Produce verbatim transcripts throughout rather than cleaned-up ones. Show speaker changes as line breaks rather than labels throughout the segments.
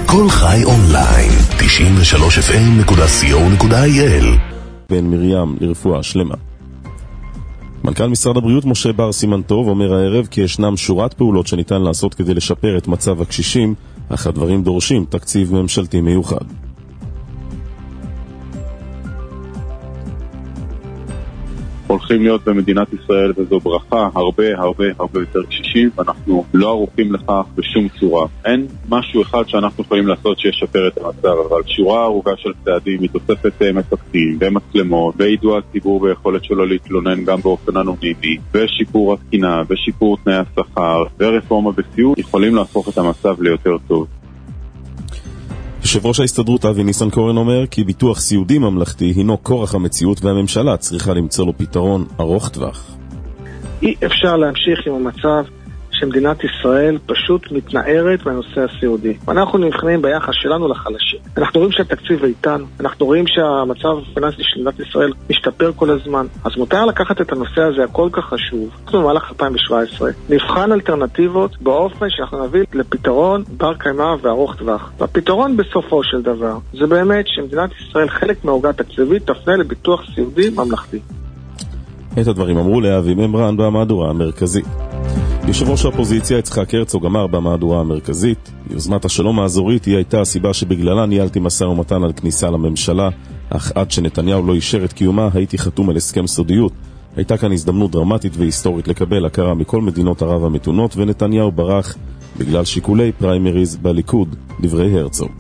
כל חי אונליין, תשעים ושלוש אף אם נקודה סי או נקודה איי אל.
בן מרים לרפואה שלמה. מנכ"ל משרד הבריאות משה בר סימן טוב אומר הערב כי ישנם שורת פעולות שניתן לעשות כדי לשפר את מצב הקשישים, אך הדברים דורשים תקציב ממשלתי מיוחד.
הולכים להיות במדינת ישראל, וזו ברכה, הרבה הרבה הרבה יותר קשישים, ואנחנו לא ערוכים לכך בשום צורה. אין משהו אחד שאנחנו יכולים לעשות שישפר את המצב, אבל שורה ארוכה של צעדים, מתוספת מפקדים ומצלמות, ויידוע הציבור ביכולת שלו להתלונן גם באופן אנונימי, ושיפור התקינה, ושיפור תנאי השכר, ורפורמה בסיעוד, יכולים להפוך את המצב ליותר טוב.
יושב ראש ההסתדרות אבי ניסנקורן אומר כי ביטוח סיעודי ממלכתי הינו כורח המציאות והממשלה צריכה למצוא לו פתרון ארוך טווח.
אי אפשר להמשיך עם המצב שמדינת ישראל פשוט מתנערת מהנושא הסיעודי. אנחנו נבחנים ביחס שלנו לחלשים. אנחנו רואים שהתקציב איתן, אנחנו רואים שהמצב הפיננסי של מדינת ישראל משתפר כל הזמן. אז מותר לקחת את הנושא הזה הכל כך חשוב. אנחנו במהלך אלפיים שבע עשרה נבחן אלטרנטיבות באופן שאנחנו נביא לפתרון בר קיימא וארוך טווח. והפתרון בסופו של דבר זה באמת שמדינת ישראל חלק מהעוגה התקציבית תפנה לביטוח סיעודי ממלכתי.
את הדברים אמרו לאבי ממרן במהדורה המרכזית. יושב ראש האופוזיציה יצחק הרצוג אמר במהדורה המרכזית, יוזמת השלום האזורית היא הייתה הסיבה שבגללה ניהלתי משא ומתן על כניסה לממשלה, אך עד שנתניהו לא אישר את קיומה הייתי חתום על הסכם סודיות. הייתה כאן הזדמנות דרמטית והיסטורית לקבל הכרה מכל מדינות ערב המתונות, ונתניהו ברח בגלל שיקולי פריימריז בליכוד, דברי הרצוג.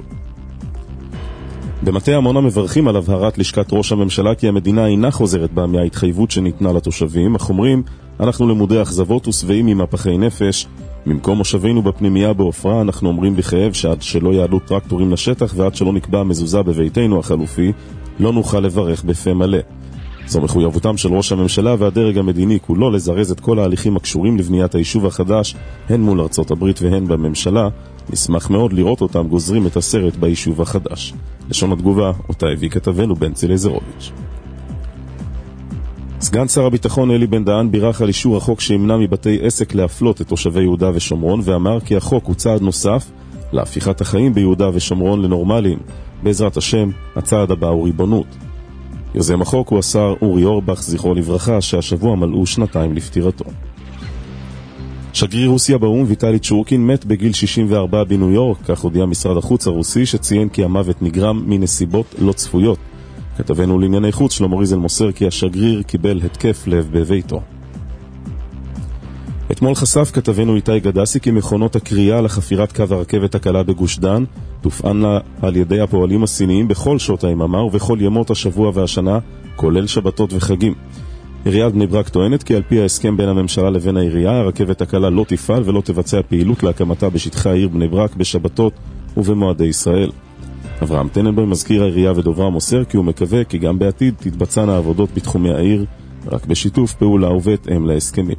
במטה עמונה מברכים על הבהרת לשכת ראש הממשלה כי המדינה אינה חוזרת בה מההתחייבות שניתנה לתושבים, אך אומרים, אנחנו למודי אכזבות ושבעים ממפחי נפש. במקום מושבינו בפנימייה באופרה אנחנו אומרים בכאב שעד שלא יעלו טרקטורים לשטח ועד שלא נקבע מזוזה בביתנו החלופי, לא נוכל לברך בפה מלא. זו מחויבותם של ראש הממשלה והדרג המדיני כולו לזרז את כל ההליכים הקשורים לבניית היישוב החדש, הן מול ארצות הברית והן בממשלה. נשמח מאוד לראות אותם גוזרים את הסרט ביישוב החדש. לשון התגובה, אותה הביא כתבנו בנצי לזרוביץ'. סגן שר הביטחון אלי בן דהן בירך על אישור החוק שימנע מבתי עסק להפלות את תושבי יהודה ושומרון, ואמר כי החוק הוא צעד נוסף להפיכת החיים ביהודה ושומרון לנורמליים. בעזרת השם, הצעד הבא הוא ריבונות. יוזם החוק הוא השר אורי אורבך, זכרו לברכה, שהשבוע מלאו שנתיים לפטירתו. שגריר רוסיה באום ויטלי צ'ורקין מת בגיל שישים וארבע בניו יורק, כך הודיע משרד החוץ הרוסי שציין כי המוות נגרם מנסיבות לא צפויות. כתבנו לענייני חוץ שלמה ריזל מוסר כי השגריר קיבל התקף לב בביתו. אתמול חשף כתבנו איתי גדסי כי מכונות הקריאה לחפירת קו הרכבת הקלה בגוש דן תופענה על ידי הפועלים הסיניים בכל שעות היממה ובכל ימות השבוע והשנה, כולל שבתות וחגים. עיריית בני ברק טוענת כי על פי ההסכם בין הממשלה לבין העירייה, הרכבת הקלה לא תפעל ולא תבצע פעילות להקמתה בשטחי העיר בני ברק בשבתות ובמועדי ישראל. אברהם טננבוים, מזכיר העירייה ודוברה, מוסר כי הוא מקווה כי גם בעתיד תתבצענה עבודות בתחומי העיר, רק בשיתוף פעולה ובהתאם להסכמים.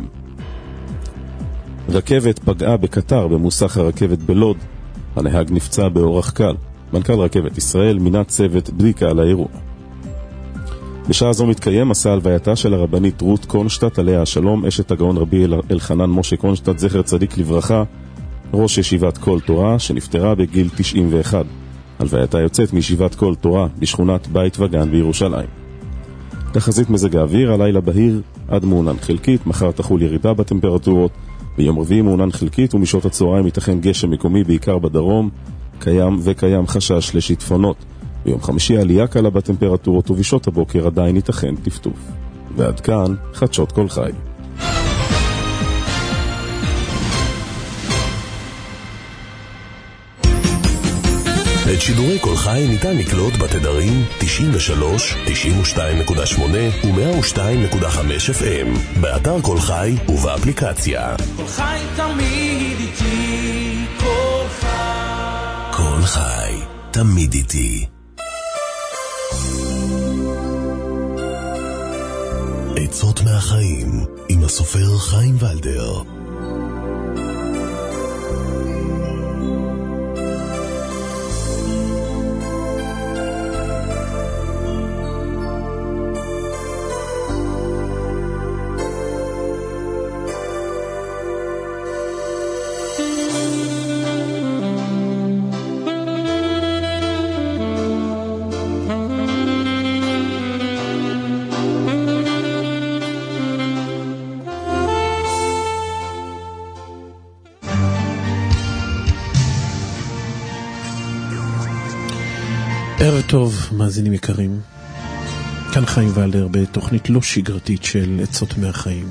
רכבת פגעה בקטר במוסך הרכבת בלוד. הנהג נפצע באורח קל. מנכ"ל רכבת ישראל מינה צוות בדיקה על האירוע. בשעה זו מתקיים מסע הלווייתה של הרבנית רות קונשטט עליה השלום, אשת הגאון רבי אלחנן משה קונשטט זכר צדיק לברכה, ראש ישיבת כל תורה שנפטרה בגיל תשעים ואחת. הלווייתה יוצאת מישיבת כל תורה בשכונת בית וגן בירושלים. תחזית מזג האוויר, הלילה בהיר עד מעונן חלקית, מחר תחול ירידה בטמפרטורות, ביום רביעי מעונן חלקית ומשעות הצהריים ייתכן גשם מקומי בעיקר בדרום, קיים וקיים חשש לשיטפונות. ביום חמישי עלייה קלה בטמפרטורות ובשעות הבוקר עדיין ייתכן טפטוף. ועד כאן חדשות כל חי.
את שידורי כל חי ניתן לקלוט בתדרים תשעים ושלוש, תשעים ושתיים נקודה שמונה ו-מאה ושתיים נקודה חמש אף אם, באתר כל חי ובאפליקציה.
כל חי תמיד איתי, כל חי.
כל חי תמיד איתי. עצות מהחיים עם הסופר חיים ולדר.
ערב טוב, מאזינים יקרים. כאן חיים ולדר בתוכנית לא שגרתית של עצות מהחיים.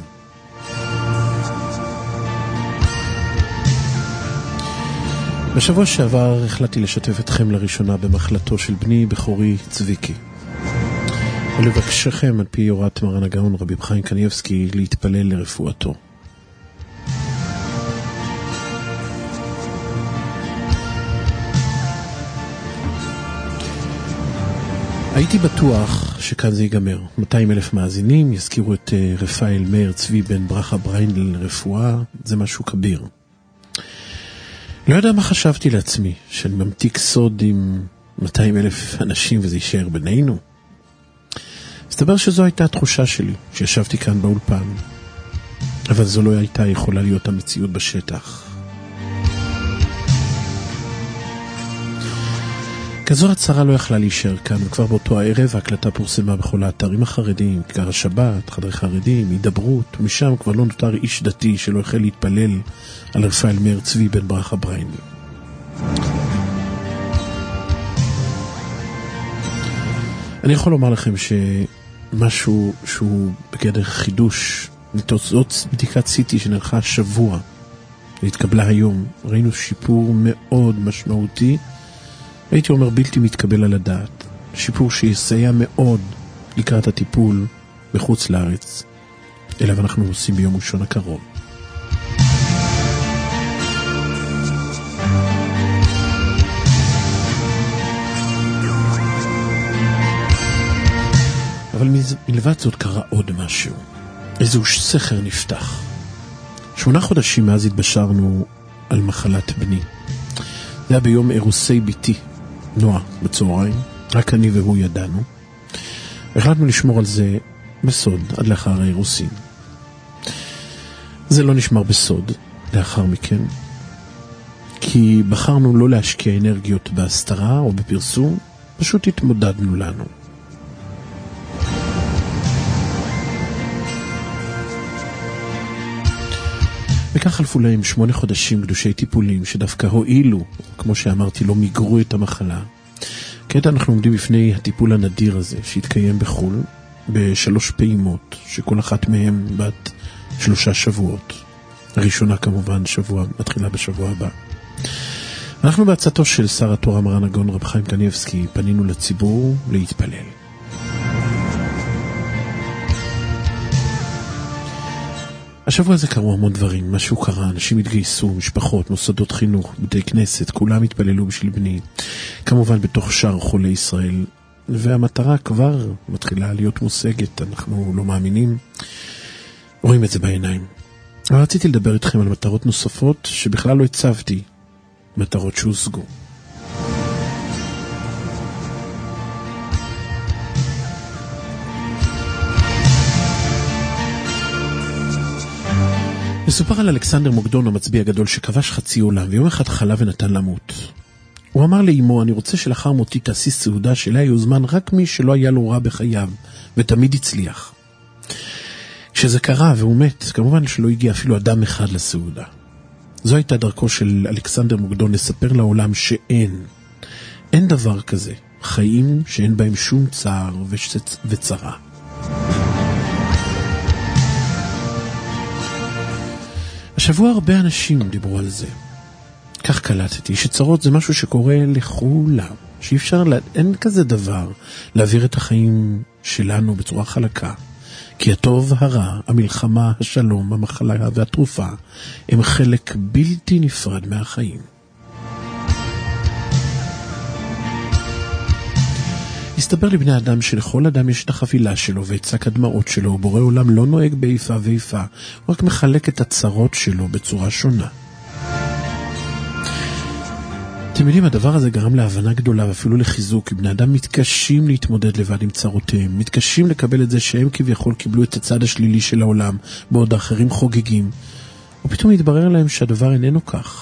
בשבוע שעבר החלטתי לשתף אתכם לראשונה במחלתו של בני בכורי צביקי. ולבקשכם על פי הוראת מרן הגאון רבי חיים קניבסקי להתפלל לרפואתו. הייתי בטוח שכאן זה ייגמר. מאתיים אלף מאזינים יזכירו את רפאל מאיר צבי בן ברכה בריינדל לרפואה, זה משהו כביר. לא יודע מה חשבתי לעצמי, שאני ממתיק סוד עם מאתיים אלף אנשים וזה יישאר בינינו. מסתבר שזו הייתה התחושה שלי, שישבתי כאן באולפן, אבל זו לא הייתה יכולה להיות המציאות בשטח. כזו הצהרה לא יכלה להישאר כאן, וכבר באותו הערב ההקלטה פורסמה בכל האתרים החרדיים, כיכר השבת, חדרי חרדים, הידברות, ומשם כבר לא נותר איש דתי שלא החל להתפלל על רפאל מאיר צבי בן ברכה בריינדל. אני יכול לומר לכם שמשהו שהוא בגדר חידוש, מתוצאות בדיקת סיטי שנערכה השבוע והתקבלה היום, ראינו שיפור מאוד משמעותי, הייתי אומר בלתי מתקבל על הדעת, שיפור שיסייע מאוד לקראת הטיפול בחוץ לארץ, אליו אנחנו עושים ביום ראשון הקרוב. אבל מלבד זאת קרה עוד משהו, איזהו סכר נפתח. שמונה חודשים מאז התבשרנו על מחלת בני. זה היה ביום אירוסי ביתי, נועה, בצהריים, רק אני והוא ידענו. החלטנו לשמור על זה בסוד עד לאחר האירוסים. זה לא נשמר בסוד לאחר מכן, כי בחרנו לא להשקיע אנרגיות בהסתרה או בפרסום, פשוט התמודדנו לנו. וכך חלפו להם שמונה חודשים קדושי טיפולים שדווקא הועילו, כמו שאמרתי, לא מיגרו את המחלה. כעת אנחנו עומדים בפני הטיפול הנדיר הזה שהתקיים בחול בשלוש פעימות, שכל אחת מהן בת שלושה שבועות. הראשונה כמובן שבוע, מתחילה בשבוע הבא. אנחנו בהצעתו של שר התורה מרן הגאון רבי חיים קניבסקי פנינו לציבור להתפלל. השבוע הזה קרו המון דברים, משהו קרה, אנשים התגייסו, משפחות, מוסדות חינוך, בתי כנסת, כולם התפללו בשביל בני, כמובן בתוך שאר חולי ישראל, והמטרה כבר מתחילה להיות מושגת, אנחנו לא מאמינים, רואים את זה בעיניים. אבל רציתי לדבר איתכם על מטרות נוספות שבכלל לא הצבתי, מטרות שהושגו. מסופר על אלכסנדר מוקדון, המצביא הגדול שכבש חצי עולם, ויום אחד חלה ונתן למות. הוא אמר לאמו, אני רוצה שלאחר מותי תעשי סעודה שלה יוזמן רק מי שלא היה לו רע בחייו, ותמיד הצליח. כשזה קרה והוא מת, כמובן שלא הגיע אפילו אדם אחד לסעודה. זו הייתה דרכו של אלכסנדר מוקדון לספר לעולם שאין, אין דבר כזה, חיים שאין בהם שום צער וצרה. השבוע הרבה אנשים דיברו על זה. כך קלטתי שצרות זה משהו שקורה לכולם, שאי אפשר, לה... אין כזה דבר להעביר את החיים שלנו בצורה חלקה. כי הטוב, הרע, המלחמה, השלום, המחלה והתרופה הם חלק בלתי נפרד מהחיים. הסתבר לבני האדם שלכל אדם יש את החבילה שלו ואת שק הדמעות שלו, בורא עולם לא נוהג באיפה ואיפה, הוא רק מחלק את הצרות שלו בצורה שונה. אתם יודעים, הדבר הזה גרם להבנה גדולה ואפילו לחיזוק, כי בני אדם מתקשים להתמודד לבד עם צרותיהם, מתקשים לקבל את זה שהם כביכול קיבלו את הצד השלילי של העולם, בעוד האחרים חוגגים, ופתאום התברר להם שהדבר איננו כך.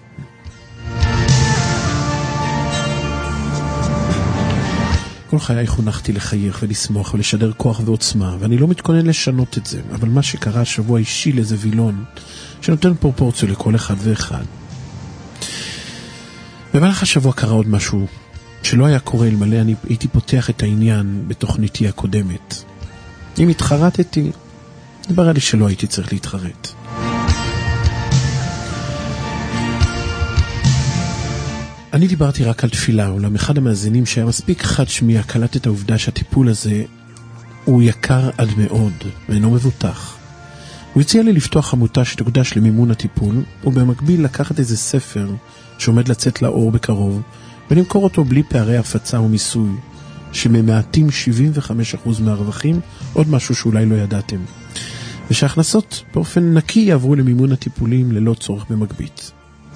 כל חיי חונכתי לחייך ולשמוח ולשדר כוח ועוצמה, ואני לא מתכונן לשנות את זה, אבל מה שקרה השבוע אישי לזה וילון, שנותן פרופורציה לכל אחד ואחד. במהלך השבוע קרה עוד משהו שלא היה קורה אלמלא אני הייתי פותח את העניין בתוכניתי הקודמת. אם התחרטתי, דבר לי שלא הייתי צריך להתחרט. אני דיברתי רק על תפילה, אולם אחד המאזינים שהיה מספיק חד שמיע קלט את העובדה שהטיפול הזה הוא יקר עד מאוד ואינו מבוטח. הוא הציע לי לפתוח עמותה שתוקדש למימון הטיפול, ובמקביל לקחת איזה ספר שעומד לצאת לאור בקרוב, ולמכור אותו בלי פערי הפצה ומיסוי, שממעטים שבעים וחמישה אחוז מהרווחים, עוד משהו שאולי לא ידעתם. ושההכנסות באופן נקי יעברו למימון הטיפולים ללא צורך במגבית.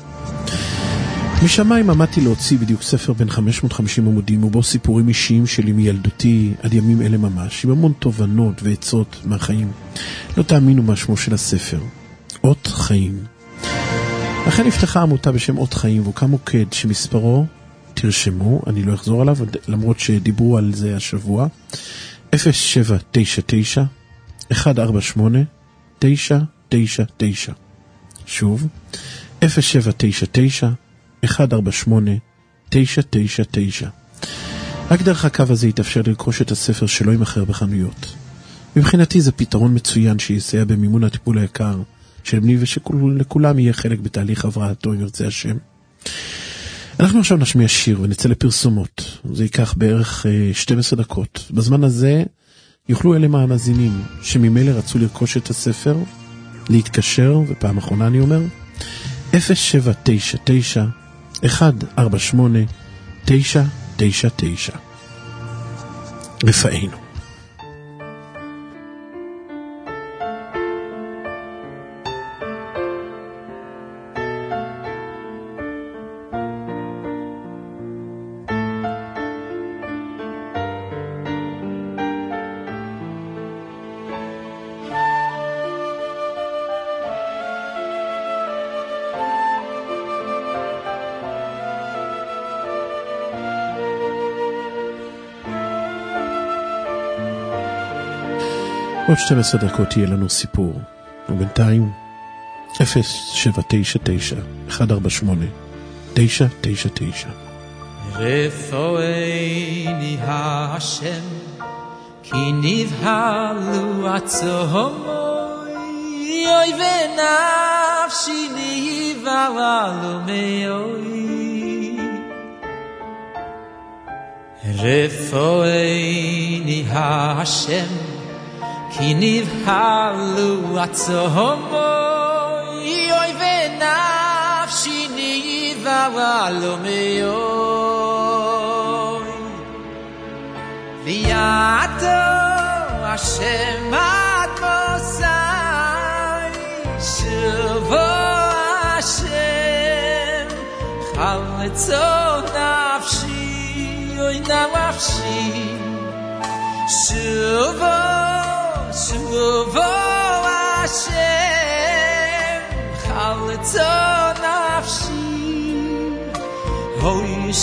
משמיים עמדתי להוציא בדיוק ספר בין חמש מאות וחמישים עמודים, ובו סיפורים אישיים שלי מילדותי עד ימים אלה ממש, עם המון תובנות ועצות מהחיים. לא תאמינו מה שמו של הספר. אות חיים. לכן נפתחה עמותה בשם אות חיים, והוקם מוקד שמספרו, תרשמו, אני לא אחזור עליו, למרות שדיברו על זה השבוע, אפס שבע תשע תשע אחת ארבע שמונה תשע תשע תשע. שוב, אפס שבע תשע תשע אחת ארבע שמונה תשע תשע תשע. רק דרך הקו הזה יתאפשר לרכוש את הספר שלא יימכר בחנויות. מבחינתי זה פתרון מצוין שיסייע במימון הטיפול היקר של בני, ושלכולם יהיה חלק בתהליך הבראתו אם ירצה השם. אנחנו עכשיו נשמיע שיר ונצא לפרסומות. זה ייקח בערך שתים עשרה דקות. בזמן הזה יוכלו אלה מהמאזינים שממילא רצו לרכוש את הספר להתקשר, ופעם אחרונה אני אומר, אפס שבע תשע תשע אחת ארבע שמונה תשע תשע תשע. רפאינו. עוד שתים עשרה דקות יהיה לנו סיפור, ובינתיים אפס שבע תשע תשע אחת ארבע שמונה תשע תשע תשע.
רפואני השם כי נבהלו עצומוי אוי ונפשי נבהלו מאוי רפואני השם כי נבהלו עצומוי אוי ונפשי נבהלו מאוי ויעתו השם עד מוסי שובו השם חלצו נפשי אוי נפשי שובו שובו השם חלצו נפשי אוי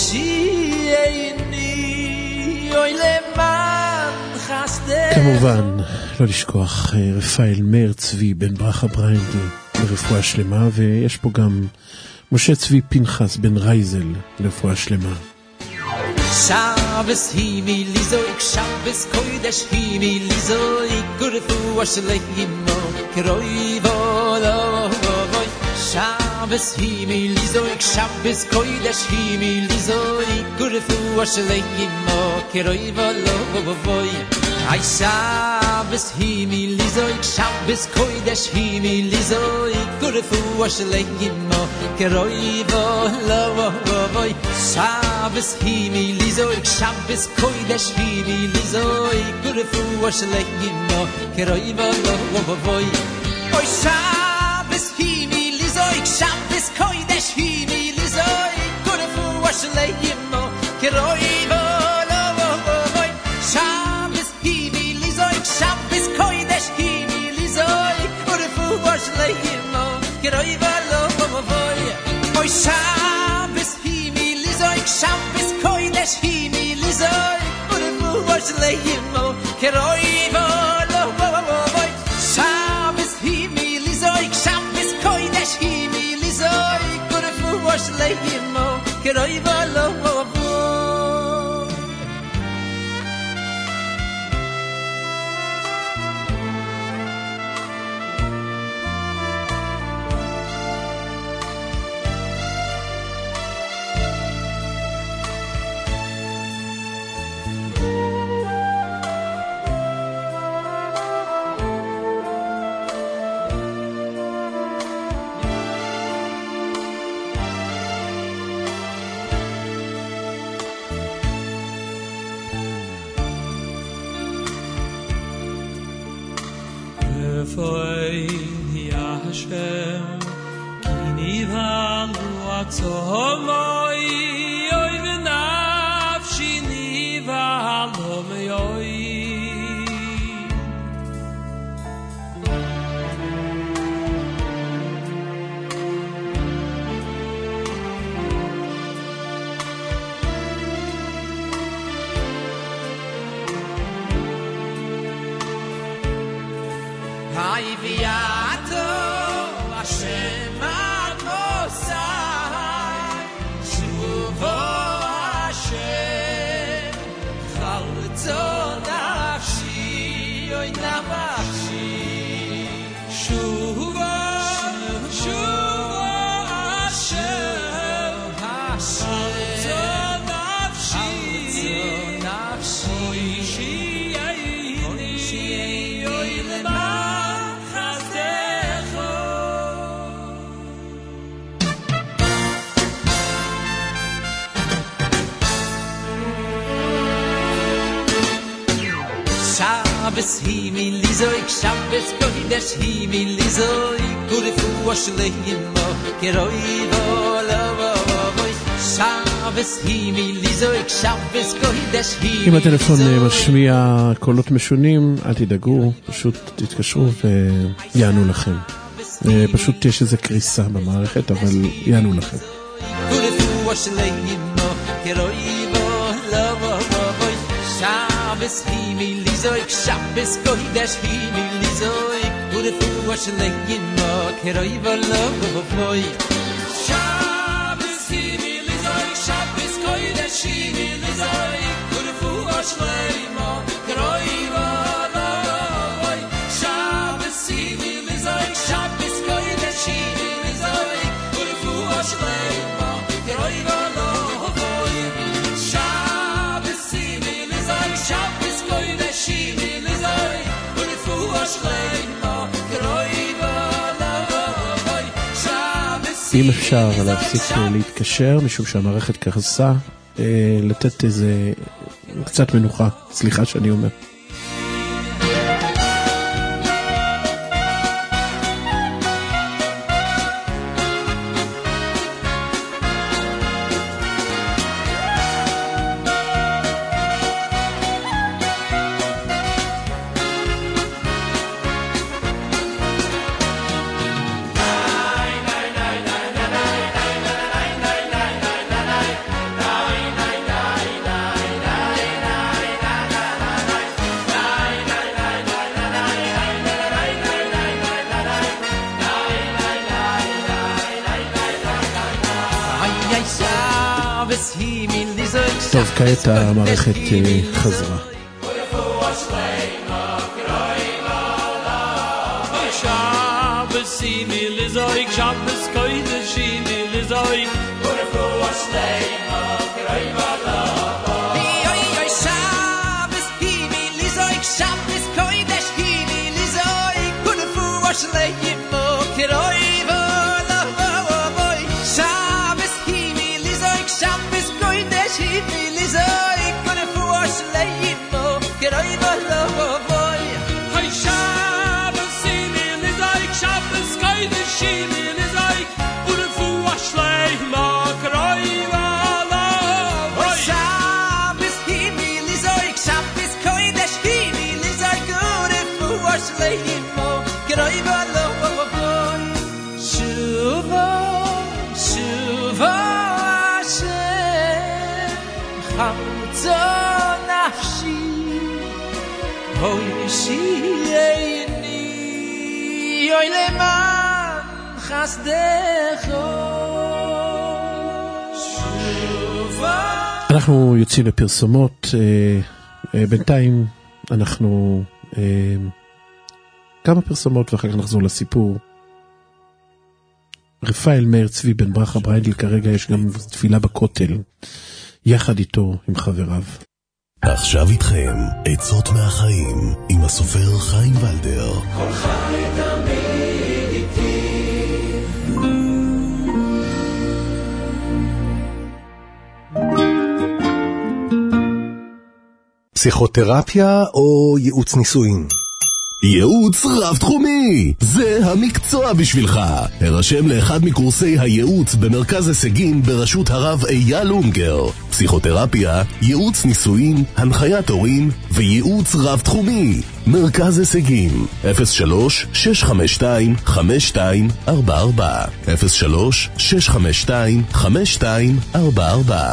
שייני אוי למען חסדך.
כמובן לא לשכוח רפאל מאיר צבי בן ברכה בריינדי לרפואה שלמה, ויש פה גם משה צבי פנחס בן רייזל לרפואה שלמה.
Shabbos himi lizoik, Shabbos kodesh himi lizoik, Gurfu ashleimo kroi volovoy. Shabbos himi lizoik, Shabbos kodesh himi lizoik, Gurfu ashleimo kroi volovoy. Ay Shabbos himi lizoik, Shabbos kodesh himi lizoik, Gurfu ashleimo kroi volovoy. Shabbos himi lizoik, Shabbos kodesh himi lizoik, Gurfu ashleimo kroi volovoy. Oy Shabbos himi lizoik, Shabbos kodesh himi lizoik, Gurfu ashleimo kroi volovoy. Shabbos himi lizoik, Shabbos kodesh himi lizoik, Gurfu ashleimo kroi volovoy. Oy Shabbos himi lizoik, Shabbos kodesh himi lizoik, Gurfu ashleimo kroi volovoy. Shabbos himi lizoik, Shabbos kodesh himi lizoik, Gurfu ashleimo kroi volovoy.
foi ya Hashem kini valu atzomoi oy v'nafshi ni valu meoi
Hai viato Hashem Adosai Shuvo Hashem Chalto nafshi Oy nafshi Shuvo Shuvo Hashem Chalto nafshi Chalto nafshi Oy shi'eini Oy lema Shabbos hi mi lizoik, Shabbos kodesh hi mi lizoik, urefu ashleimo keroi v'olavoi. Shabbos hi mi lizoik, Shabbos kodesh hi mi lizoik.
אם הטלפון משמיע קולות משונים, אל תדאגו, פשוט תתקשרו ויענו לכם. פשוט יש איזו קריסה במערכת, אבל יענו לכם.
urefu ashleimo keroi v'olavoi. Shabbos hi mi lizoik, Shabbos kodesh hi mi lizoik, urefu ashleimo keroi v'olavoi. Shabbos hi mi lizoik, Shabbos kodesh hi mi lizoik, urefu ashleimo keroi v'olavoi. Shabbos hi mi lizoik, Shabbos kodesh hi mi lizoik, urefu ashleimo keroi v'olavoi. Shabbos hi mi lizoik, Shabbos kodesh hi mi lizoik, urefu ashleimo keroi v'olavoi.
אם אפשר להפסיק להתקשר, משום שהמערכת קרסה, לתת איזה קצת מנוחה, סליחה שאני אומר. טוב, כעת המערכת חזרה. אנחנו יוצאים לפרסומות, בינתיים אנחנו כמה פרסומות ואחר כך נחזור לסיפור. רפאל מאיר צבי בן ברכה בריידל, כרגע יש גם תפילה בכותל יחד איתו עם חבריו.
עכשיו איתכם עצות מהחיים עם הסופר חיים ולדר.
כל חי תמיד איתי,
פסיכותרפיה או ייעוץ נישואין?
ייעוץ רב תחומי, זה המקצוע בשבילך. הרשם לאחד מקורסי הייעוץ במרכז הישגים בראשות הרב אייל אונגר. פסיכותרפיה, ייעוץ ניסויים, הנחיית הורים וייעוץ רב תחומי. מרכז הישגים אפס שלוש שש חמש שתיים חמש שתיים ארבע ארבע אפס שלוש שש חמש שתיים חמש שתיים ארבע ארבע.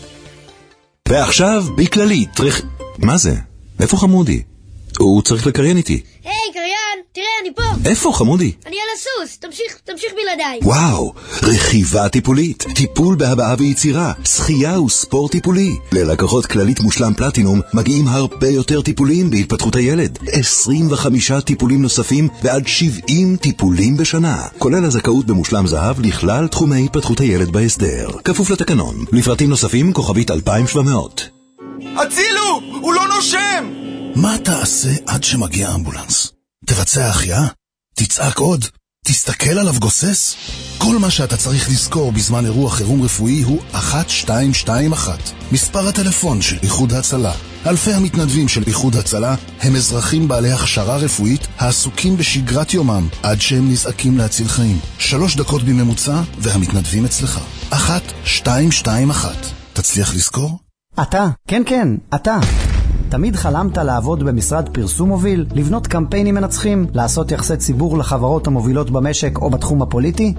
ועכשיו בכללית רכ... מה זה? איפה חמודי? הוא צריך לקריין איתי.
היי, קריין, תראה, אני פה.
איפה חמודי?
אני על הסוס, תמשיך, תמשיך בלעדיי.
וואו, רכיבה טיפולית, טיפול בהבעה ויצירה, שחייה וספורט טיפולי. ללקוחות כללית מושלם פלטינום מגיעים הרבה יותר טיפולים בהתפתחות הילד. עשרים וחמישה טיפולים נוספים ועד שבעים טיפולים בשנה. כולל הזכאות במושלם זהב לכלל תחומי התפתחות הילד בהסדר. כפוף לתקנון. לפרטים נוספים כוכבית אלפיים ושבע מאות.
הצילו! הוא לא נושם!
מה תעשה עד שמגיע אמבולנס? תבצע החייאה? תצעק עוד? תסתכל עליו גוסס? כל מה שאתה צריך לזכור בזמן אירוע חירום רפואי הוא אחת שתיים שתיים אחת, מספר הטלפון של איחוד הצלה. אלפי המתנדבים של איחוד הצלה הם אזרחים בעלי הכשרה רפואית העסוקים בשגרת יומם עד שהם נזעקים להציל חיים. שלוש דקות בממוצע והמתנדבים אצלך. אחת שתיים שתיים אחת. תצליח לזכור?
אתה, כן כן, אתה. תמיד חלמת לעבוד במשרד פרסום מוביל, לבנות קמפיינים מנצחים, לעשות יחסי ציבור לחברות המובילות במשק או בתחום הפוליטי?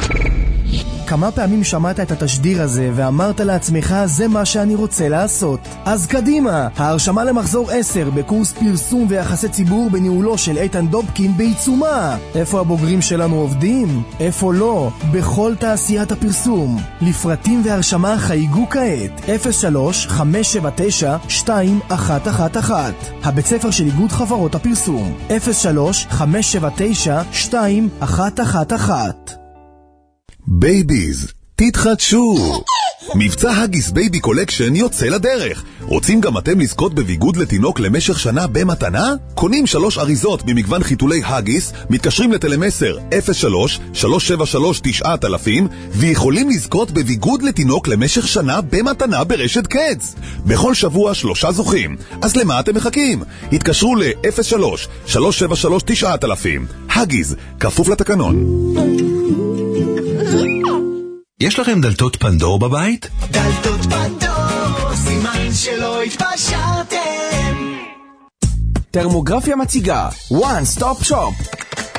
כמה פעמים שמעת את התשדיר הזה ואמרת לעצמך, זה מה שאני רוצה לעשות? אז קדימה, ההרשמה למחזור עשר בקורס פרסום ויחסי ציבור בניהולו של איתן דובקין בעיצומה. איפה הבוגרים שלנו עובדים? איפה לא? בכל תעשיית הפרסום. לפרטים והרשמה חייגו כעת אפס שלוש חמש שבע תשע שתיים אחת אחת אחת. הבית ספר של איגוד חברות הפרסום אפס שלוש חמש שבע תשע שתיים אחת אחת אחת.
בייביז, תתחדשו! מבצע הגיס בייבי קולקשן יוצא לדרך. רוצים גם אתם לזכות בביגוד לתינוק למשך שנה במתנה? קונים שלוש אריזות במגוון חיתולי הגיס, מתקשרים לטלמסר אפס שלוש שלוש שבע שלוש תשע אלפים ויכולים לזכות בביגוד לתינוק למשך שנה במתנה ברשת קץ. בכל שבוע שלושה זוכים. אז למה אתם מחכים? התקשרו ל-אפס שלוש שלוש שבע שלוש תשע אלפים. הגיס, כפוף לתקנון.
יש לכם דלתות פנדור בבית?
דלתות פנדור, סימן שלא התפשרתם.
תרמוגרפיה מציגה One Stop Shop,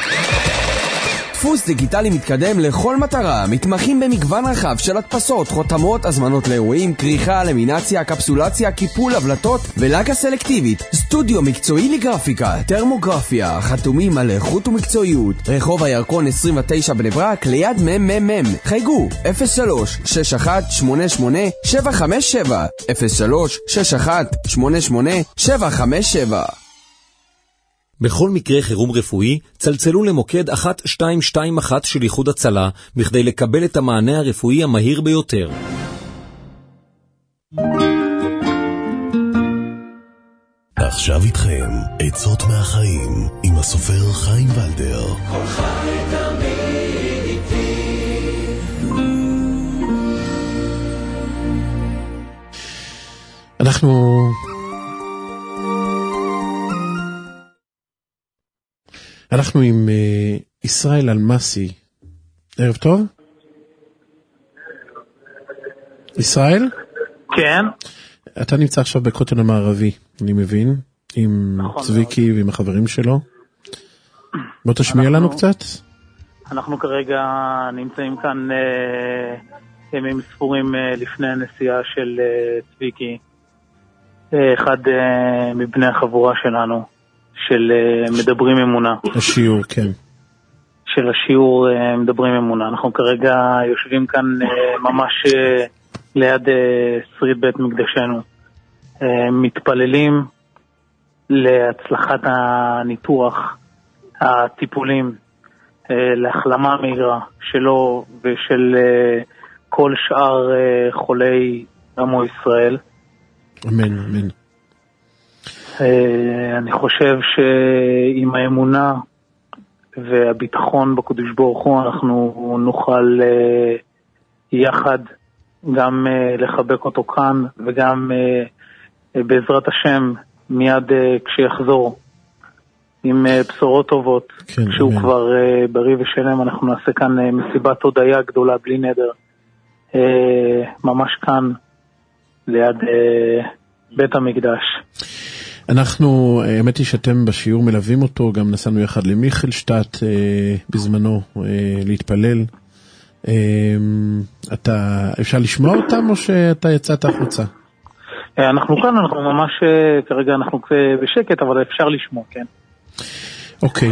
דפוס דיגיטלי מתקדם לכל מטרה. מתמחים במגוון רחב של הדפסות, חותמות, הזמנות לאירועים, כריכה, למינציה, קפסולציה, קיפול, הבלטות ולגה סלקטיבית. סטודיו מקצועי לגרפיקה. תרמוגרפיה, חתומים על איכות ומקצועיות. רחוב הירקון עשרים ותשע בני ברק ליד מממם. חייגו אפס שלוש שש אחת שמונה שמונה שבע חמש שבע אפס שלוש שש אחת שמונה שמונה שבע חמש שבע.
בכל מקרה חירום רפואי, צלצלו למוקד אחת שתיים שתיים אחת של איחוד הצלה, בכדי לקבל את המענה הרפואי המהיר ביותר.
עכשיו איתכם, עצות מהחיים, עם הסופר חיים ולדר.
כל חי תמיד איתי.
אנחנו... אנחנו עם uh, ישראל אלמסי. ערב טוב. ישראל?
כן.
אתה נמצא עכשיו בכותל המערבי, אני מבין, עם נכון צביקי מאוד. ועם החברים שלו. בוא תשמיע אנחנו, לנו קצת.
אנחנו כרגע נמצאים כאן uh, ימים ספורים uh, לפני הנסיעה של uh, צביקי, uh, אחד uh, מבני החבורה שלנו. של מדברים אמונה.
השיעור, כן.
של השיעור מדברים אמונה. אנחנו כרגע יושבים כאן ממש ליד שריד בית מקדשנו. מתפללים להצלחת הניתוח, הטיפולים, להחלמה מהירה שלו ושל כל שאר חולי עמו ישראל.
אמן, אמן.
אני חושב שעם האמונה והביטחון בקדוש ברוך הוא אנחנו נוכל יחד גם לחבק אותו כאן וגם בעזרת השם מיד כשיחזור עם בשורות טובות.
כן,
שהוא
אמן.
כבר בריא ושלם, אנחנו נעשה כאן מסיבת הודיה גדולה בלי נדר. ממש כאן, ליד בית המקדש.
אנחנו, האמת היא שאתם בשיעור מלווים אותו, גם נסענו יחד למיכלשטט אה, בזמנו אה, להתפלל. אה, אתה, אפשר לשמוע אותם או שאתה יצאת החוצה?
אה, אנחנו כאן, אנחנו ממש, אה, כרגע אנחנו בשקט, אבל אפשר לשמוע, כן.
אוקיי.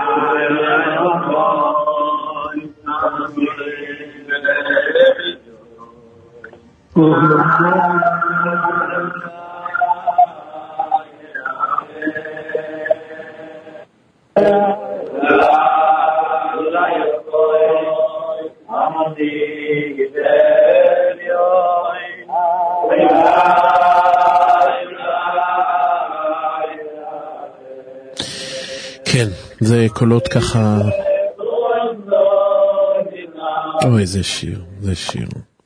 כן, זה קולות ככה. אוי, זה שיר, זה שיר.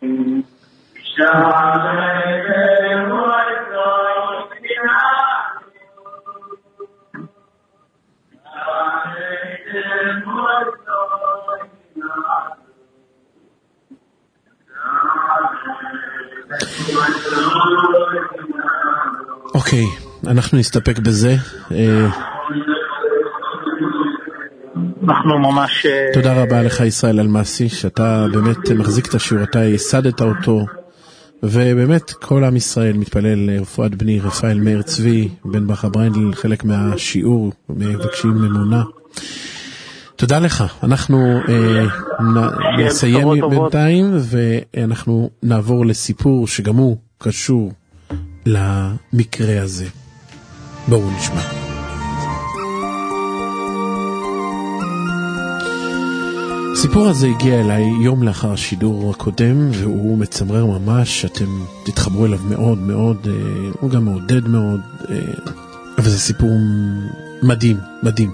אוקיי, אנחנו נסתפק בזה.
אנחנו ממש...
תודה רבה לך ישראל אלמסי, שאתה באמת מחזיק את השיעור, אתה ייסדת אותו, ובאמת כל עם ישראל מתפלל לרפואת בני רפאל מאיר צבי, בן ברכה בריינדל, חלק מהשיעור, מבקשים אמונה. תודה לך, אנחנו אה, נ, נסיים בינתיים, ואנחנו נעבור לסיפור שגם הוא קשור למקרה הזה. בואו נשמע. הסיפור הזה הגיע אליי יום לאחר השידור הקודם, והוא מצמרר ממש, אתם תתחברו אליו מאוד מאוד, הוא גם מעודד מאוד, אבל זה סיפור מדהים, מדהים.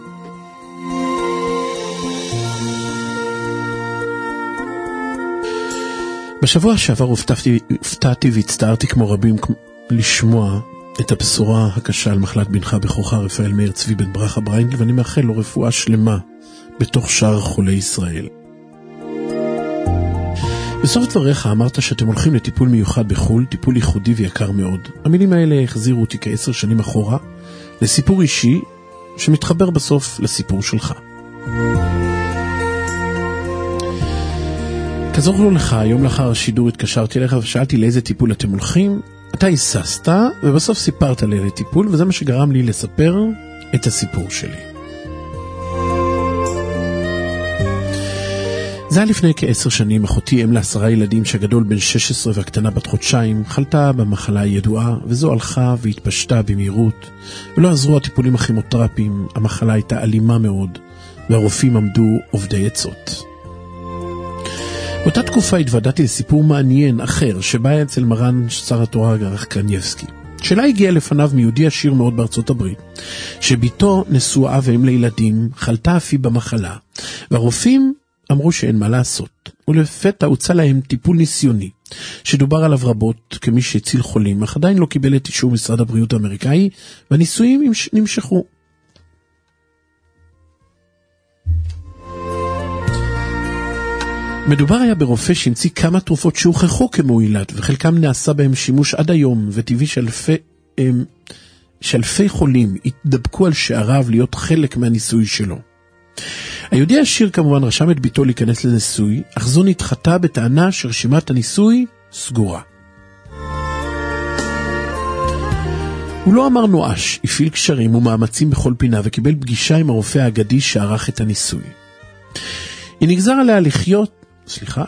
בשבוע שעבר הופתעתי, הופתעתי והצטערתי כמו רבים לשמוע את הבשורה הקשה על מחלת בנך בכוחה רפאל מאיר צבי בן ברכה בריינדל, ואני מאחל לו רפואה שלמה בתוך שאר חולי ישראל. בסוף דבריך אמרת שאתם הולכים לטיפול מיוחד בחול, טיפול ייחודי ויקר מאוד. המילים האלה החזירו אותי כעשר שנים אחורה לסיפור אישי שמתחבר בסוף לסיפור שלך. כזכור לך, יום לאחר השידור התקשרתי אליך ושאלתי לאיזה טיפול אתם הולכים. אתה היססת ובסוף סיפרת לי לטיפול, וזה מה שגרם לי לספר את הסיפור שלי. זה היה לפני כעשר שנים, אחותי אם לעשרה ילדים שהגדול בן שש עשרה והקטנה בת חודשיים, חלתה במחלה הידועה, וזו הלכה והתפשטה במהירות, ולא עזרו הטיפולים הכימותרפיים, המחלה הייתה אלימה מאוד, והרופאים עמדו עובדי עצות. באותה תקופה התוודעתי לסיפור מעניין אחר, שבא אצל מרן שר התורה הרב קניבסקי. שאלה הגיעה לפניו מיהודי עשיר מאוד בארצות הברית, שביתו נשואה ואם לילדים, חלתה אף היא במחלה, והרופאים אמרו שאין מה לעשות, ולפתע הוצא להם טיפול ניסיוני, שדובר עליו רבות כמי שהציל חולים, אך עדיין לא קיבל את אישור משרד הבריאות האמריקאי, והניסויים נמשכו. מדובר היה ברופא שהמציא כמה תרופות שהוכחו כמועילות, וחלקם נעשה בהם שימוש עד היום, וטבעי שאלפי, שאלפי חולים התדבקו על שעריו להיות חלק מהניסוי שלו. היהודי העשיר כמובן רשם את ביתו להיכנס לניסוי, אך זו נדחתה בטענה שרשימת הניסוי סגורה. הוא לא אמר נואש, הפעיל קשרים ומאמצים בכל פינה וקיבל פגישה עם הרופא האגדי שערך את הניסוי. היא נגזר עליה לחיות, סליחה,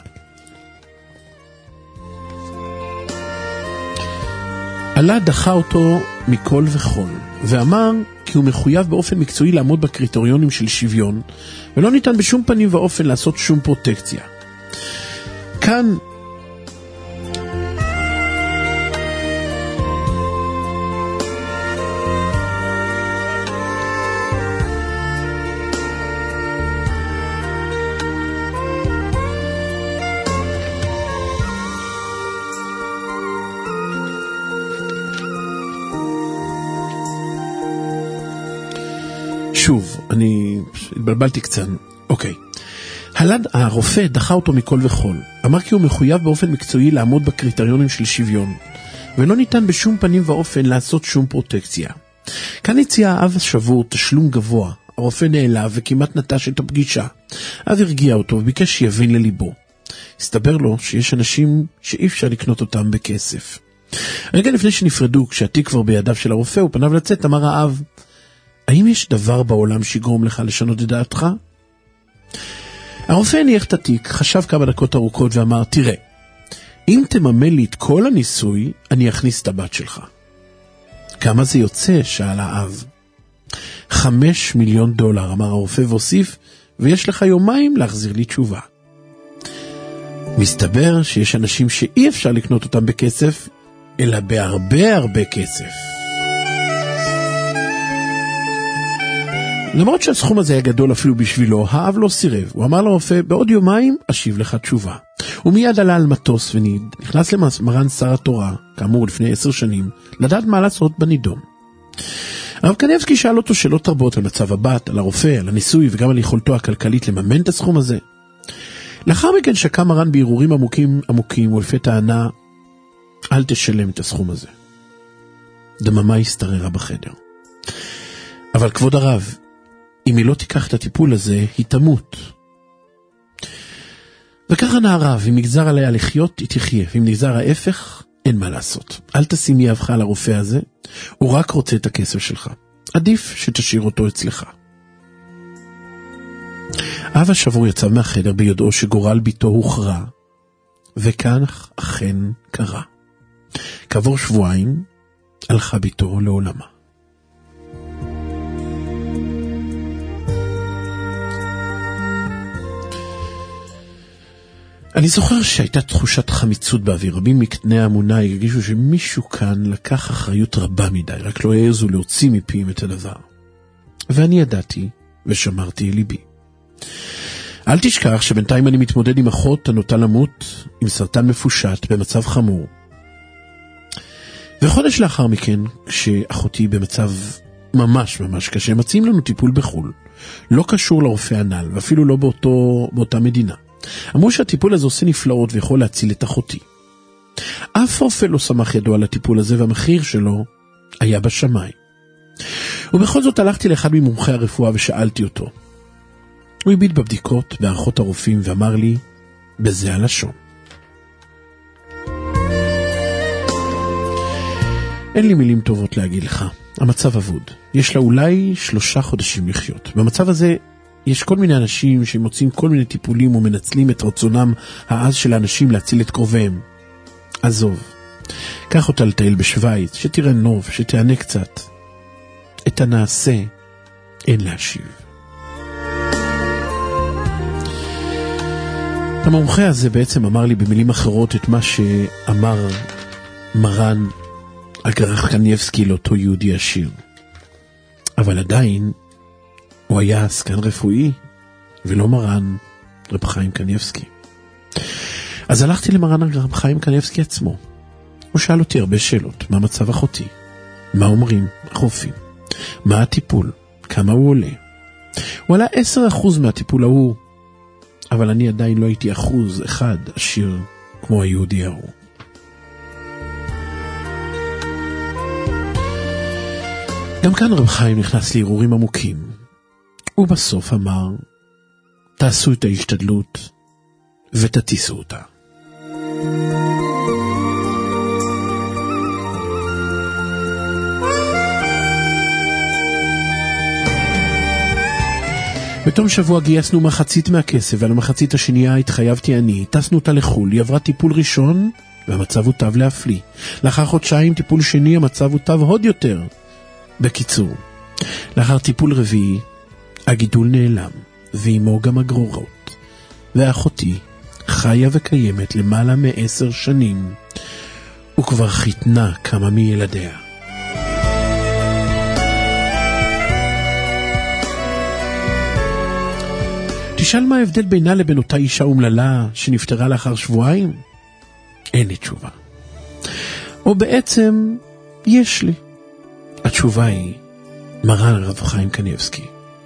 עלה דחה אותו מכל וכל, ואמר כי הוא מחויב באופן מקצועי לעמוד בקריטריונים של שוויון, ולא ניתן בשום פנים ואופן לעשות שום פרוטקציה. כאן שוב, אני התבלבלתי קצת. אוקיי. הלד, הרופא דחה אותו מכל וכל. אמר כי הוא מחויב באופן מקצועי לעמוד בקריטריונים של שוויון, ולא ניתן בשום פנים ואופן לעשות שום פרוטקציה. כאן הציע האב השבור תשלום גבוה. הרופא נעלב וכמעט נטש את הפגישה. האב הרגיע אותו וביקש שיבין לליבו. הסתבר לו שיש אנשים שאי אפשר לקנות אותם בכסף. רגע לפני שנפרדו, כשהתיק כבר בידיו של הרופא, הוא פניו לצאת, אמר האב, האם יש דבר בעולם שיגרום לך לשנות את דעתך? הרופא הניח את התיק, חשב כמה דקות ארוכות ואמר, תראה, אם תממן לי את כל הניסוי, אני אכניס את הבת שלך. כמה זה יוצא? שאל האב. חמש מיליון דולר, אמר הרופא והוסיף, ויש לך יומיים להחזיר לי תשובה. מסתבר שיש אנשים שאי אפשר לקנות אותם בכסף, אלא בהרבה הרבה כסף. למרות שהסכום הזה היה גדול אפילו בשבילו, האב לא סירב. הוא אמר לרופא, בעוד יומיים אשיב לך תשובה. הוא מיד עלה על מטוס ונכנס למרן שר התורה, כאמור לפני עשר שנים, לדעת מה לעשות בנידון. הרב קניבסקי שאל אותו שאלות רבות על מצב הבת, על הרופא, על הניסוי וגם על יכולתו הכלכלית לממן את הסכום הזה. לאחר מכן שקע מרן בהרהורים עמוקים עמוקים ולפתע ענה, אל תשלם את הסכום הזה. דממה הסתררה בחדר. אבל כבוד הרב, אם היא לא תיקח את הטיפול הזה, היא תמות. וככה נערב, אם נגזר עליה לחיות, היא תחיה. ואם נגזר ההפך, אין מה לעשות. אל תשימי אבך על הרופא הזה, הוא רק רוצה את הכסף שלך. עדיף שתשאיר אותו אצלך. אב השבור יצא מהחדר ביודעו שגורל ביתו הוכרע, וכך אכן קרה. כעבור שבועיים, הלכה ביתו לעולמה. אני זוכר שהייתה תחושת חמיצות באוויר. רבים מקטני האמונה הרגישו שמישהו כאן לקח אחריות רבה מדי, רק לא העזו להוציא מפיהם את הדבר. ואני ידעתי ושמרתי אל ליבי. אל תשכח שבינתיים אני מתמודד עם אחות הנוטה למות עם סרטן מפושט במצב חמור. וחודש לאחר מכן, כשאחותי במצב ממש ממש קשה, מציעים לנו טיפול בחול. לא קשור לרופא הנ"ל, ואפילו לא באותו, באותה מדינה. אמרו שהטיפול הזה עושה נפלאות ויכול להציל את אחותי. אף רופא לא שמח ידו על הטיפול הזה, והמחיר שלו היה בשמיים. ובכל זאת הלכתי לאחד ממומחי הרפואה ושאלתי אותו. הוא הביט בבדיקות בערכות הרופאים ואמר לי, בזה הלשון. אין לי מילים טובות להגיד לך. המצב אבוד. יש לה אולי שלושה חודשים לחיות. במצב הזה יש כל מיני אנשים שמוצאים כל מיני טיפולים ומנצלים את רצונם העז של האנשים להציל את קרוביהם. עזוב. קח אותה לטייל בשוויץ, שתראה נוב, שתענה קצת. את הנעשה אין להשיב. המומחה הזה בעצם אמר לי במילים אחרות את מה שאמר מרן אגרח קניבסקי לאותו יהודי עשיר. אבל עדיין הוא היה עסקן רפואי ולא מרן רב חיים קניבסקי. אז הלכתי למרן רב חיים קניבסקי עצמו. הוא שאל אותי הרבה שאלות. מה מצב אחותי? מה אומרים החופים? מה הטיפול? כמה הוא עולה? הוא עלה עשרה אחוז מהטיפול ההוא, אבל אני עדיין לא הייתי אחוז אחד עשיר כמו היהודי ההוא. גם כאן רב חיים נכנס להרהורים עמוקים. הוא בסוף אמר, תעשו את ההשתדלות ותטיסו אותה. בתום שבוע גייסנו מחצית מהכסף, ועל המחצית השנייה התחייבתי אני. טסנו אותה לחול, היא עברה טיפול ראשון והמצב הוא טוב להפליא. לאחר חודשיים טיפול שני המצב הוא טוב עוד יותר. בקיצור, לאחר טיפול רביעי הגידול נעלם, ועמו גם הגרורות, ואחותי חיה וקיימת למעלה מעשר שנים, וכבר חיתנה כמה מילדיה. תשאל מה ההבדל בינה לבין אותה אישה אומללה שנפטרה לאחר שבועיים? אין לי תשובה. או בעצם יש לי. התשובה היא מרן הרב חיים קניבסקי.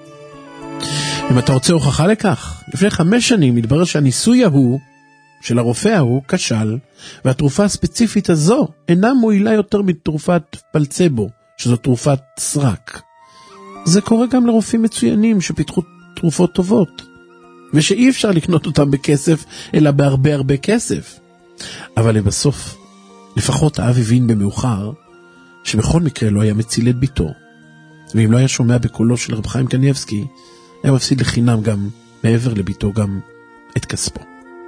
אם אתה רוצה הוכחה לכך, לפני חמש שנים מתברר שהניסוי ההוא של הרופא ההוא כשל, והתרופה הספציפית הזו אינה מועילה יותר מתרופת פלצבו, שזו תרופת סרק. זה קורה גם לרופאים מצוינים שפיתחו תרופות טובות, ושאי אפשר לקנות אותם בכסף, אלא בהרבה הרבה כסף. אבל לבסוף, לפחות האב הבין במאוחר, שבכל מקרה לא היה מציל את ביתו, ואם לא היה שומע בקולו של רב חיים קניבסקי, היה מפסיד לחינם גם, מעבר לביתו, גם את כספו.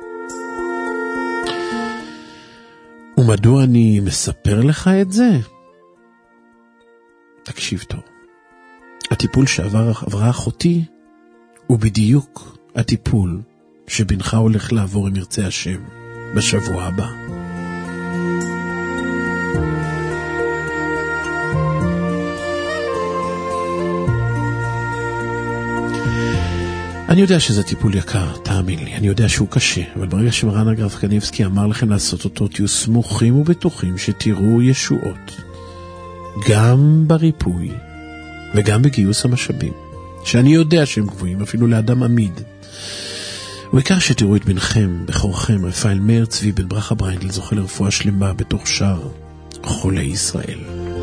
ומדוע אני מספר לך את זה? תקשיב טוב. הטיפול שעברה אחותי הוא בדיוק הטיפול שבנך הולך לעבור עם ירצה השם בשבוע הבא. אני יודע שזה טיפול יקר, תאמין לי, אני יודע שהוא קשה, אבל ברגע שמרן הרב קניבסקי אמר לכם לעשות אותו, תהיו סמוכים ובטוחים שתראו ישועות, גם בריפוי וגם בגיוס המשאבים, שאני יודע שהם גבוהים אפילו לאדם עמיד. ובעיקר שתראו את בנכם, בחורכם, רפאל מאיר צבי בן ברכה בריינדל, זוכה לרפואה שלמה בתוך שאר חולי ישראל.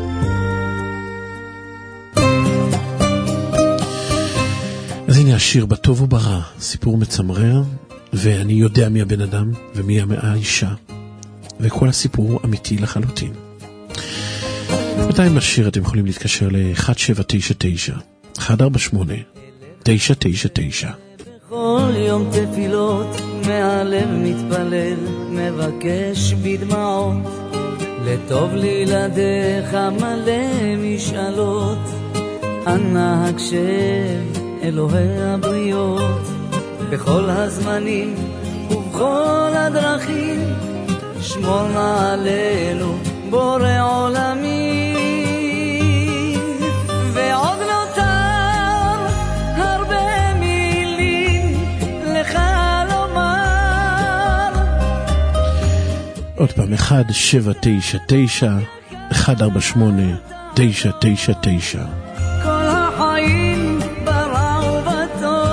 אז הנה השיר בטוב וברע, סיפור מצמרר, ואני יודע מי הבן אדם ומי האישה, וכל הסיפור אמיתי לחלוטין. בינתיים בשיר אתם יכולים להתקשר ל-אחת שבע תשע תשע אחת ארבע שמונה תשע תשע תשע.
כל יום תפילות מהלב מתפלל, מבקש בדמעות, לטוב לילדיך מלא משאלות, אנא הקשב אלוהי הבריות, בכל הזמנים ובכל הדרכים, שמור נא עלינו בורא עולמים. ועוד נותר הרבה מילים לך לומר.
עוד פעם, אחת שבע תשע תשע אחת ארבע שמונה תשע תשע תשע.
כל החיים ברע ובטוב,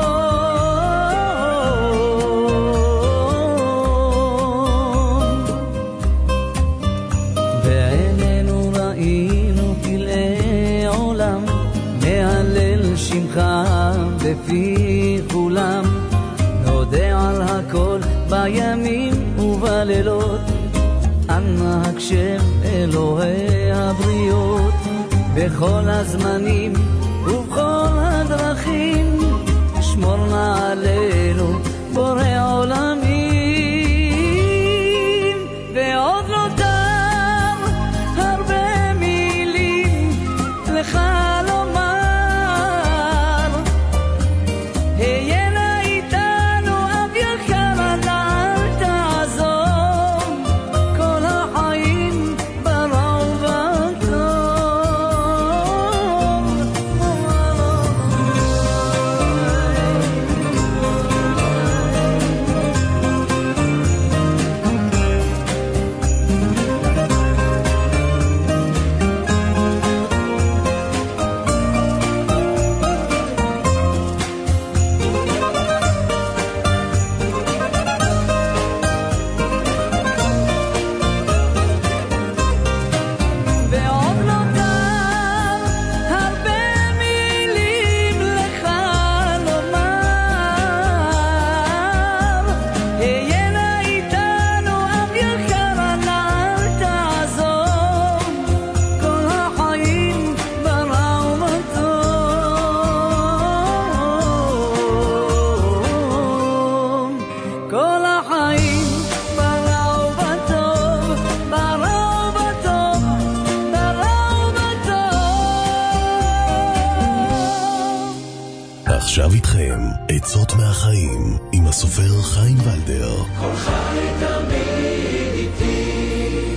בעינינו ראינו פלאי עולם, מהלל שמך בפי כולם, נודה על הכל בימים ובלילות, אנא הקשב אלוהי הבריות, בכל הזמנים ובכל הדרכים, שמור נא עלינו בורא עולמים. ועוד נותר הרבה מילים לך לומר, היה נא איתנו אב יקר, אל תעזוב, כל החיים ברע ובטוב. ועוד נותר הרבה מילים לך לומר, היה נא איתנו אב יקר, אל תעזוב, כל החיים ברע ובטוב, כל החיים ברע ובטוב, ברע ובטוב, ברע ובטוב.
עכשיו איתכם עצות מהחיים עם הסופר חיים ולדר.
כל חי תמיד איתי.